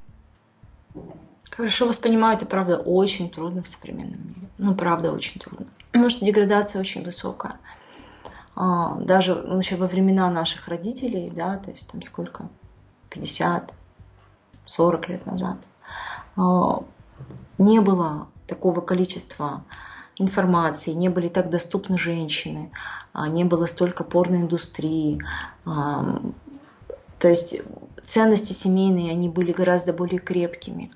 Хорошо вас понимаю, это правда очень трудно в современном мире. Ну, правда, очень трудно. Потому что деградация очень высокая. даже ну, еще во времена наших родителей, да, то есть там сколько, пятьдесят сорок лет назад, не было такого количества информации, не были так доступны женщины, не было столько порноиндустрии. То есть ценности семейные, они были гораздо более крепкими.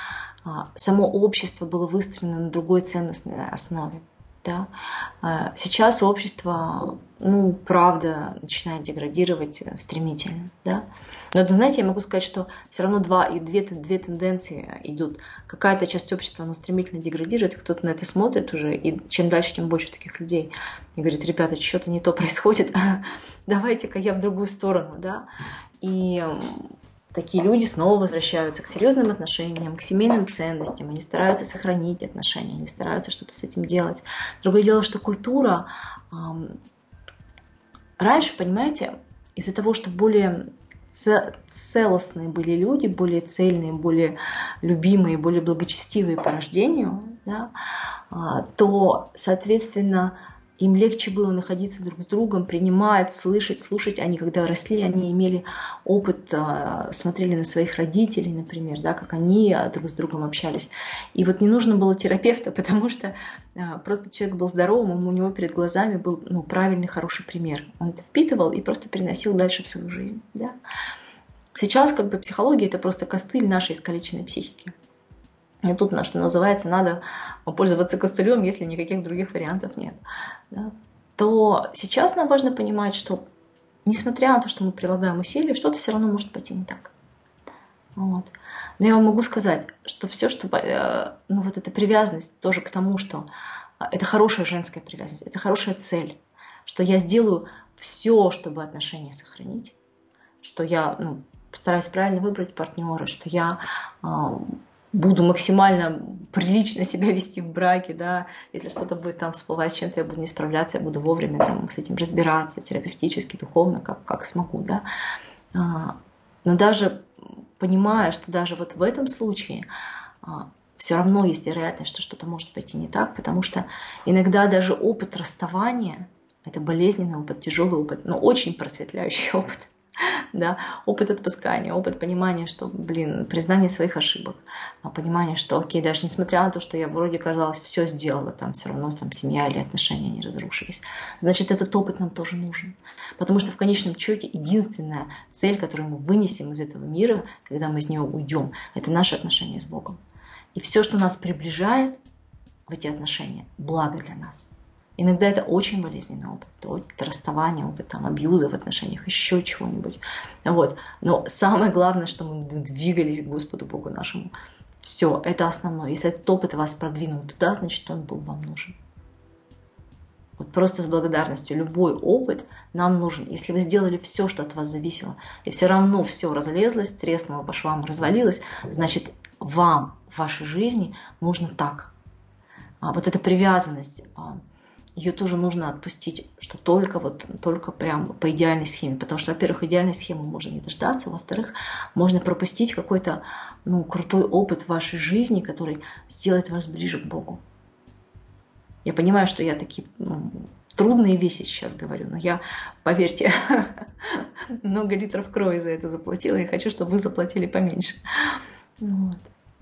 Само общество было выстроено на другой ценностной основе. Да? Сейчас общество, ну, правда, начинает деградировать стремительно. Да? Но, знаете, я могу сказать, что все равно два, и две, две тенденции идут. Какая-то часть общества, она стремительно деградирует, кто-то на это смотрит уже, и чем дальше, тем больше таких людей. И говорит, ребята, что-то не то происходит, давайте-ка я в другую сторону. Да? И такие люди снова возвращаются к серьезным отношениям, к семейным ценностям. Они стараются сохранить отношения, они стараются что-то с этим делать. Другое дело, что культура... Эм, раньше, понимаете, из-за того, что более целостные были люди, более цельные, более любимые, более благочестивые по рождению, да, э, то, соответственно, им легче было находиться друг с другом, принимать, слышать, слушать. Они, когда росли, они имели опыт, смотрели на своих родителей, например, да, как они друг с другом общались. И вот не нужно было терапевта, потому что просто человек был здоровым, у него перед глазами был ну, правильный, хороший пример. Он это впитывал и просто переносил дальше в свою жизнь. Да. Сейчас как бы психология – это просто костыль нашей искалеченной психики. И тут, что называется, надо пользоваться костылем, если никаких других вариантов нет. Да? То сейчас нам важно понимать, что несмотря на то, что мы прилагаем усилия, что-то все равно может пойти не так. Вот. Но я вам могу сказать, что все, что ну, вот эта привязанность тоже к тому, что это хорошая женская привязанность, это хорошая цель, что я сделаю все, чтобы отношения сохранить, что я ну, постараюсь правильно выбрать партнера, что я буду максимально прилично себя вести в браке, да, если что-то будет там всплывать, с чем-то я буду не справляться, я буду вовремя там, с этим разбираться, терапевтически, духовно, как, как смогу, да. Но даже понимая, что даже вот в этом случае все равно есть вероятность, что что-то может пойти не так, потому что иногда даже опыт расставания, это болезненный опыт, тяжелый опыт, но очень просветляющий опыт. Да, опыт отпускания, опыт понимания, что, блин, признание своих ошибок, понимание, что, окей, даже несмотря на то, что я вроде, казалось, все сделала, там все равно там семья или отношения не разрушились. Значит, этот опыт нам тоже нужен. Потому что в конечном счете единственная цель, которую мы вынесем из этого мира, когда мы из него уйдем, это наши отношения с Богом. И все, что нас приближает в эти отношения, благо для нас. Иногда это очень болезненный опыт, опыт расставания, опыт там, абьюза в отношениях, еще чего-нибудь. Вот. Но самое главное, что мы двигались к Господу Богу нашему. Все, это основное. Если этот опыт вас продвинул туда, значит, он был вам нужен. Вот просто с благодарностью. Любой опыт нам нужен. Если вы сделали все, что от вас зависело, и все равно все разлезлось, треснуло по швам, развалилось, значит, вам в вашей жизни нужно так. А вот эта привязанность, ее тоже нужно отпустить, что только вот только прям по идеальной схеме. Потому что, во-первых, идеальной схемы можно не дождаться, во-вторых, можно пропустить какой-то ну, крутой опыт в вашей жизни, который сделает вас ближе к Богу. Я понимаю, что я такие ну, трудные вещи сейчас говорю, но я, поверьте, много литров крови за это заплатила, и хочу, чтобы вы заплатили поменьше. Вот.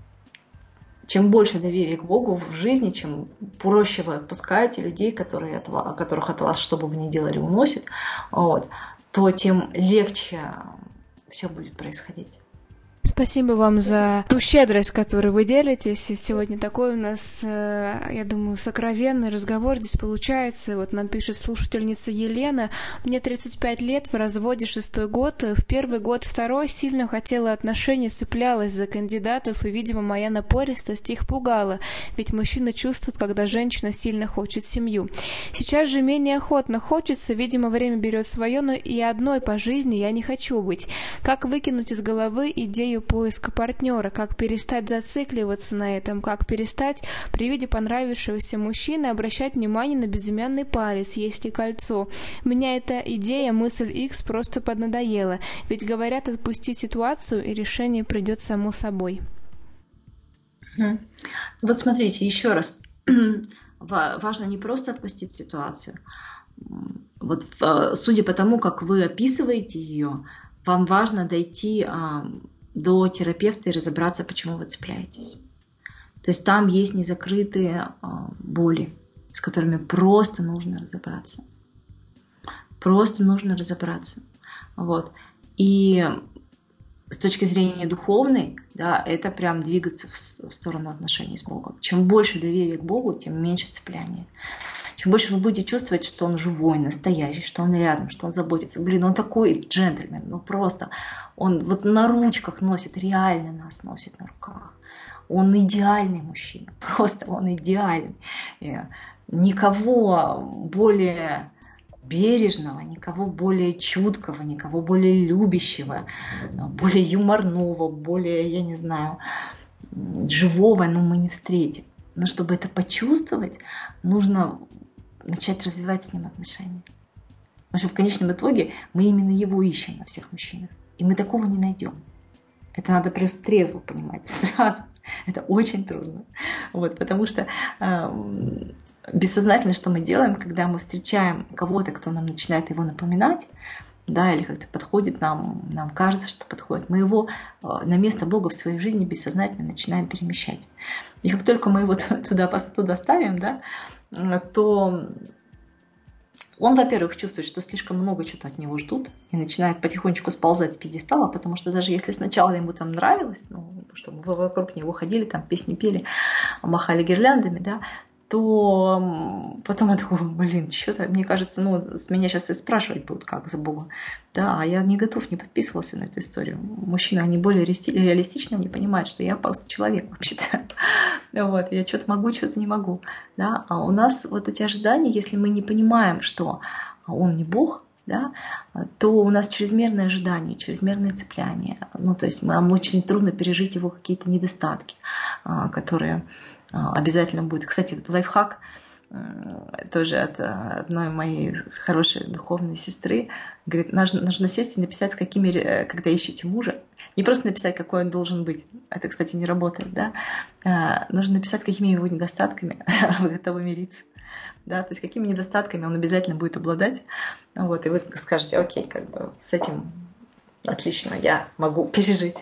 Чем больше доверия к Богу в жизни, чем проще вы отпускаете людей, которые от вас, которых от вас, что бы вы ни делали, уносят, вот, то тем легче все будет происходить. Спасибо вам за ту щедрость, которой вы делитесь. Сегодня такой у нас, я думаю, сокровенный разговор здесь получается. Вот нам пишет слушательница Елена. Мне тридцать пять лет, в разводе шестой год. В первый год, второй сильно хотела отношений, цеплялась за кандидатов, и, видимо, моя напористость их пугала. Ведь мужчина чувствует, когда женщина сильно хочет семью. Сейчас же менее охотно хочется, видимо, время берет свое, но и одной по жизни я не хочу быть. Как выкинуть из головы идею поиска партнера, как перестать зацикливаться на этом, как перестать при виде понравившегося мужчины обращать внимание на безымянный палец, есть ли кольцо. Меня эта идея, мысль X просто поднадоела, ведь говорят отпустить ситуацию, и решение придет само собой. Вот смотрите, еще раз, важно не просто отпустить ситуацию, вот судя по тому, как вы описываете ее, вам важно дойти до терапевта и разобраться, почему вы цепляетесь. То есть там есть незакрытые боли, с которыми просто нужно разобраться. Просто нужно разобраться. Вот. И с точки зрения духовной, да, это прям двигаться в сторону отношений с Богом. Чем больше доверия к Богу, тем меньше цепляния. Чем больше вы будете чувствовать, что он живой, настоящий, что он рядом, что он заботится. Блин, он такой джентльмен, ну просто. Он вот на ручках носит, реально нас носит на руках. Он идеальный мужчина, просто он идеальный. Никого более бережного, никого более чуткого, никого более любящего, более юморного, более, я не знаю, живого, но мы не встретим. Но чтобы это почувствовать, нужно начать развивать с ним отношения. Потому что в конечном итоге мы именно его ищем на всех мужчинах. И мы такого не найдем. Это надо просто трезво понимать сразу. Это очень трудно. Вот, потому что э, бессознательно, что мы делаем, когда мы встречаем кого-то, кто нам начинает его напоминать, да, или как-то подходит нам, нам кажется, что подходит, мы его э, на место Бога в своей жизни бессознательно начинаем перемещать. И как только мы его туда, туда ставим, да, то он, во-первых, чувствует, что слишком много чего-то от него ждут и начинает потихонечку сползать с пьедестала, потому что даже если сначала ему там нравилось, ну, чтобы вы вокруг него ходили, там песни пели, махали гирляндами, да, то потом он такой, блин, что-то, мне кажется, ну, с меня сейчас и спрашивать будут, как за Бога. Да, а я не готов, не подписывался на эту историю. Мужчины, они более реалистичны, они понимают, что я просто человек вообще-то. Вот, я что-то могу, что-то не могу. Да? А у нас вот эти ожидания, если мы не понимаем, что он не Бог, да, то у нас чрезмерное ожидание, чрезмерное цепляние. Ну, то есть нам очень трудно пережить его какие-то недостатки, которые обязательно будут. Кстати, лайфхак тоже от одной моей хорошей духовной сестры. Говорит, нужно, нужно сесть и написать, с какими, когда ищете мужа. Не просто написать, какой он должен быть. Это, кстати, не работает. Да? А, нужно написать, с какими его недостатками вы готовы мириться. Да? То есть, какими недостатками он обязательно будет обладать. Вот, и вы скажете, окей, как бы с этим отлично, я могу пережить.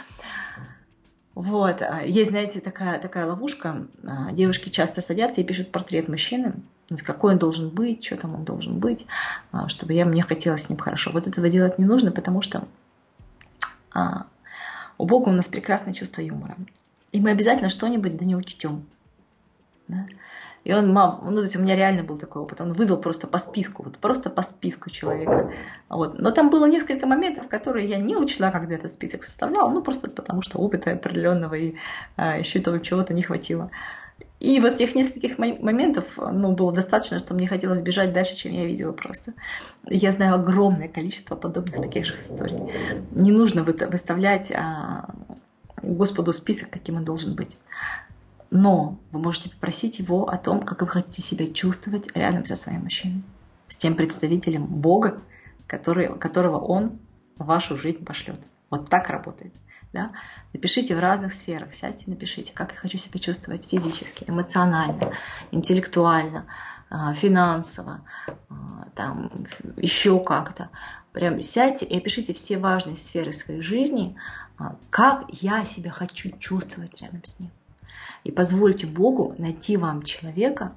Вот. Есть, знаете, такая, такая ловушка. Девушки часто садятся и пишут портрет мужчины. Какой он должен быть, что там он должен быть, чтобы я, мне хотелось с ним хорошо. Вот этого делать не нужно, потому что а, у Бога у нас прекрасное чувство юмора. И мы обязательно что-нибудь да не учтем. Да? И он, мам, ну, то есть у меня реально был такой опыт, он выдал просто по списку, вот просто по списку человека. Вот. Но там было несколько моментов, которые я не учла, когда этот список составляла, ну просто потому что опыта определенного и а, еще того чего-то не хватило. И вот этих нескольких моментов, ну, было достаточно, что мне хотелось бежать дальше, чем я видела просто. Я знаю огромное количество подобных таких же историй. Не нужно выставлять а, Господу список, каким он должен быть. Но вы можете попросить его о том, как вы хотите себя чувствовать рядом со своим мужчиной. С тем представителем Бога, который, которого он в вашу жизнь пошлет. Вот так работает. Да? Напишите в разных сферах. Сядьте, напишите, как я хочу себя чувствовать физически, эмоционально, интеллектуально, финансово, там, еще как-то. Прям сядьте и опишите все важные сферы своей жизни, как я себя хочу чувствовать рядом с ним. И позвольте Богу найти вам человека,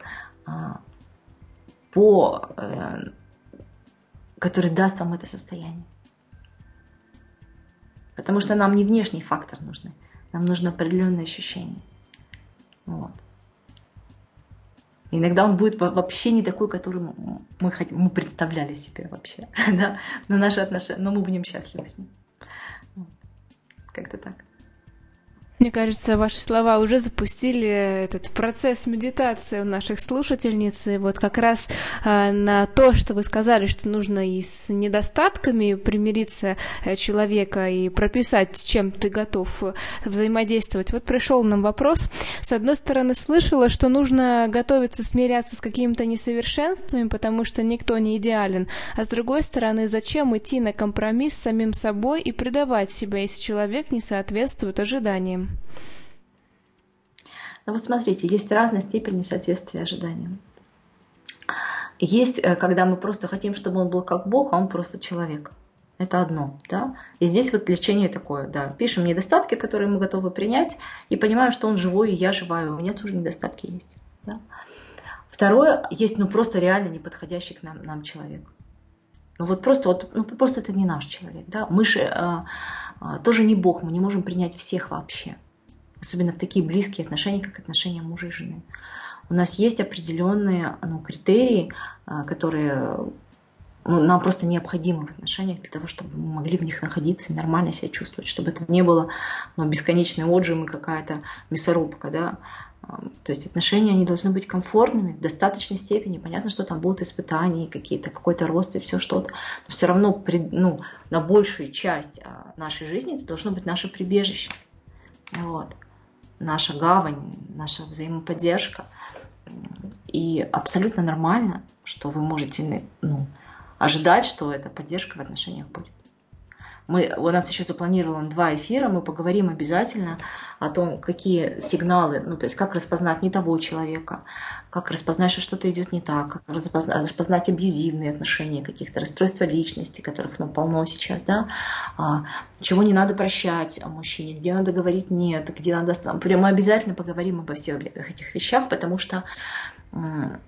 по, который даст вам это состояние. Потому что нам не внешний фактор нужен, нам нужно определенное ощущение. Вот. Иногда он будет вообще не такой, который мы, хотим, мы представляли себе вообще. Да? Но наши отношения, но мы будем счастливы с ним. Вот. Как-то так. Мне кажется, ваши слова уже запустили этот процесс медитации у наших слушательниц. И вот как раз э, на то, что вы сказали, что нужно и с недостатками примириться э, человека и прописать, с чем ты готов взаимодействовать. Вот пришел нам вопрос. С одной стороны, слышала, что нужно готовиться смиряться с какими-то несовершенствами, потому что никто не идеален. А с другой стороны, зачем идти на компромисс с самим собой и предавать себя, если человек не соответствует ожиданиям? Ну вот смотрите, есть разная степень несоответствия ожиданиям. Есть, когда мы просто хотим, чтобы он был как Бог, а он просто человек. Это одно, да. И здесь вот лечение такое, да. Пишем недостатки, которые мы готовы принять, и понимаем, что он живой, и я живая, и у меня тоже недостатки есть. Да? Второе, есть ну просто реально неподходящий к нам, нам человек. Ну вот просто, вот, ну просто это не наш человек, да. Мы же а, а, тоже не Бог, мы не можем принять всех вообще. Особенно в такие близкие отношения, как отношения мужа и жены. У нас есть определенные ну, критерии, а, которые ну, нам просто необходимы в отношениях для того, чтобы мы могли в них находиться и нормально себя чувствовать, чтобы это не было ну, бесконечный отжим и какая-то мясорубка, да. То есть отношения, они должны быть комфортными в достаточной степени. Понятно, что там будут испытания какие-то, какой-то рост и все что-то. Но все равно ну, на большую часть нашей жизни это должно быть наше прибежище. Вот. Наша гавань, наша взаимоподдержка. И абсолютно нормально, что вы можете ну, ожидать, что эта поддержка в отношениях будет. Мы, у нас еще запланировано два эфира, мы поговорим обязательно о том, какие сигналы, ну то есть как распознать не того человека, как распознать, что что-то идет не так, как распознать, распознать абьюзивные отношения, каких-то расстройства личности, которых ну, полно сейчас, да, а, чего не надо прощать мужчине, где надо говорить нет, где надо... Мы обязательно поговорим обо всех этих вещах, потому что мы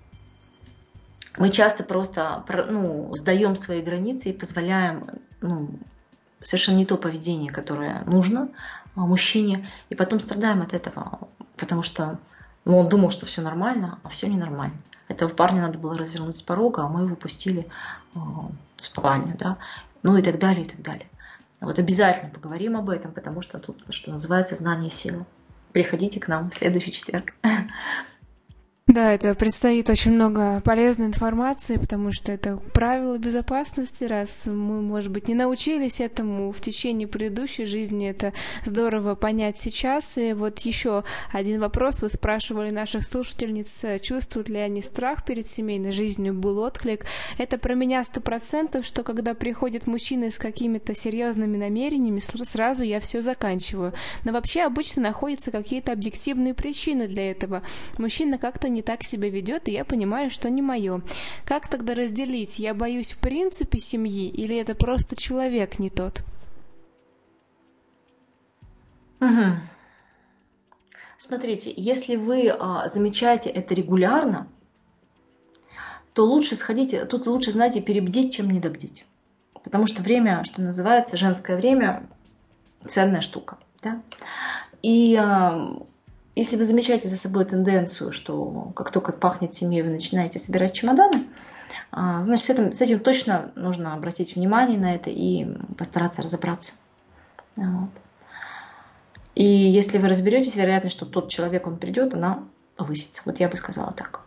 часто просто ну, сдаем свои границы и позволяем... Ну, совершенно не то поведение, которое нужно мужчине, и потом страдаем от этого, потому что ну, он думал, что все нормально, а все ненормально. Этого парня надо было развернуть с порога, а мы его пустили в спальню, да, ну и так далее, и так далее. Вот обязательно поговорим об этом, потому что тут, что называется, знание сила. Приходите к нам в следующий четверг. Да, это предстоит очень много полезной информации, потому что это правила безопасности, раз мы, может быть, не научились этому в течение предыдущей жизни, это здорово понять сейчас. И вот еще один вопрос. Вы спрашивали наших слушательниц, чувствуют ли они страх перед семейной жизнью, был отклик. Это про меня сто процентов, что когда приходят мужчины с какими-то серьезными намерениями, сразу я все заканчиваю. Но вообще обычно находятся какие-то объективные причины для этого. Мужчина как-то не так себя ведет, и я понимаю, что не мое. Как тогда разделить? Я боюсь в принципе семьи, или это просто человек не тот? Угу. Смотрите, если вы а, замечаете это регулярно, то лучше сходите, тут лучше, знаете, перебдеть, чем недобдеть. Потому что время, что называется, женское время, ценная штука. Да? И а, если вы замечаете за собой тенденцию, что как только пахнет семьей, вы начинаете собирать чемоданы, значит, с этим, с этим точно нужно обратить внимание на это и постараться разобраться. Вот. И если вы разберетесь, вероятность, что тот человек, он придет, она повысится. Вот я бы сказала так.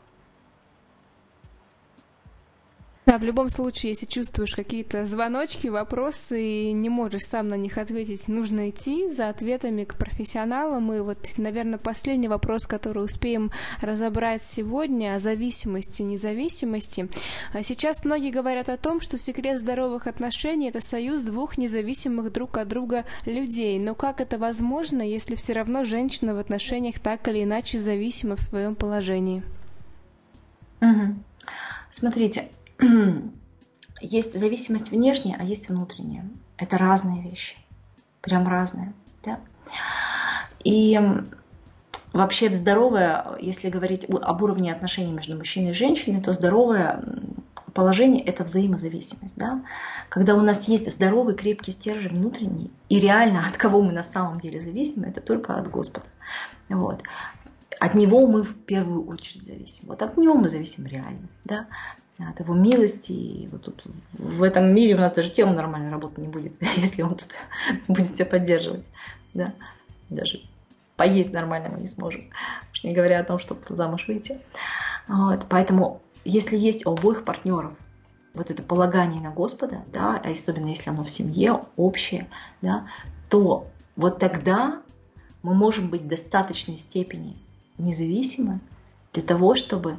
Да, в любом случае, если чувствуешь какие-то звоночки, вопросы и не можешь сам на них ответить, нужно идти за ответами к профессионалам. И вот, наверное, последний вопрос, который успеем разобрать сегодня, о зависимости и независимости. Сейчас многие говорят о том, что секрет здоровых отношений – это союз двух независимых друг от друга людей. Но как это возможно, если все равно женщина в отношениях так или иначе зависима в своем положении? Угу. Смотрите. Есть зависимость внешняя, а есть внутренняя. Это разные вещи. Прям разные. Да? И вообще здоровое, если говорить об уровне отношений между мужчиной и женщиной, то здоровое положение – это взаимозависимость. Да? Когда у нас есть здоровый, крепкий стержень внутренний, и реально от кого мы на самом деле зависим, это только от Господа. Вот. От Него мы в первую очередь зависим. Вот от Него мы зависим реально. Да? От Его милости. И вот тут в этом мире у нас даже тело нормально работать не будет, если Он тут будет себя поддерживать. Да? Даже поесть нормально мы не сможем, уж не говоря о том, чтобы замуж выйти. Вот. Поэтому, если есть у обоих партнеров вот это полагание на Господа, да, а особенно если оно в семье, общее, да, то вот тогда мы можем быть в достаточной степени независимы для того, чтобы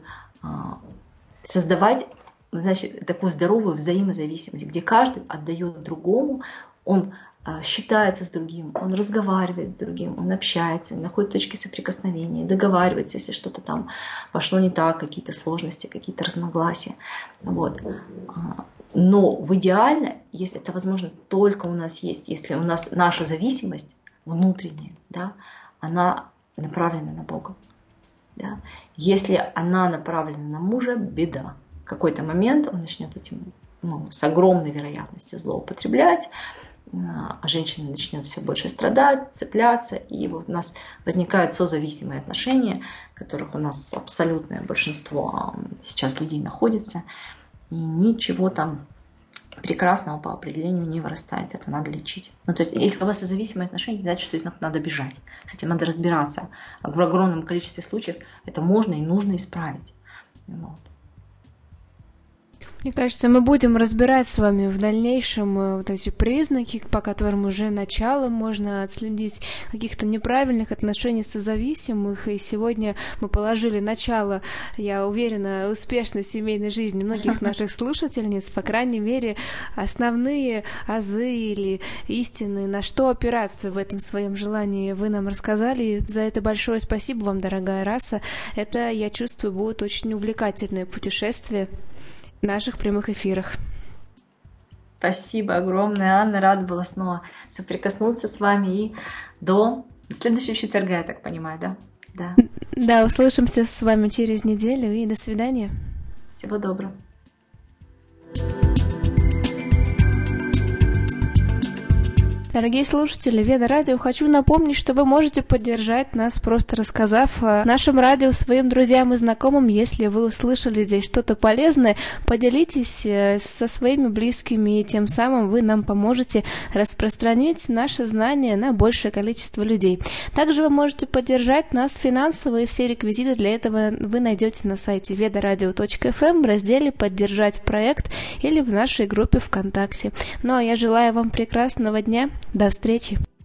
создавать, значит, такую здоровую взаимозависимость, где каждый отдает другому он считается с другим, он разговаривает с другим, он общается, находит точки соприкосновения, договаривается, если что-то там пошло не так, какие-то сложности, какие-то разногласия. Вот. Но в идеале, если это возможно, только у нас есть, если у нас наша зависимость внутренняя, да, она направлена на Бога. Да. Если она направлена на мужа, беда. В какой-то момент он начнет этим, ну, с огромной вероятностью злоупотреблять, а женщина начнет все больше страдать, цепляться, и вот у нас возникают созависимые отношения, в которых у нас абсолютное большинство сейчас людей находится, и ничего там прекрасного по определению не вырастает, это надо лечить. Ну, то есть, если у вас созависимые отношения, не значит, что из них надо бежать. С этим надо разбираться. В огромном количестве случаев это можно и нужно исправить. Вот. Мне кажется, мы будем разбирать с вами в дальнейшем вот эти признаки, по которым уже начало можно отследить каких-то неправильных отношений созависимых. И сегодня мы положили начало, я уверена, успешной семейной жизни многих наших слушательниц. По крайней мере, основные азы или истины, на что опираться в этом своем желании, вы нам рассказали. За это большое спасибо вам, дорогая Раса. Это, я чувствую, будет очень увлекательное путешествие в наших прямых эфирах. Спасибо огромное, Анна. Рада была снова соприкоснуться с вами. И до следующего четверга, я так понимаю, да? Да, да, услышимся с вами через неделю. И до свидания. Всего доброго. Дорогие слушатели Веда Радио, хочу напомнить, что вы можете поддержать нас, просто рассказав о нашем радио своим друзьям и знакомым. Если вы услышали здесь что-то полезное, поделитесь со своими близкими, и тем самым вы нам поможете распространить наши знания на большее количество людей. Также вы можете поддержать нас финансово, и все реквизиты для этого вы найдете на сайте ведарадио точка эф эм в разделе «Поддержать проект» или в нашей группе ВКонтакте. Ну а я желаю вам прекрасного дня. До встречи!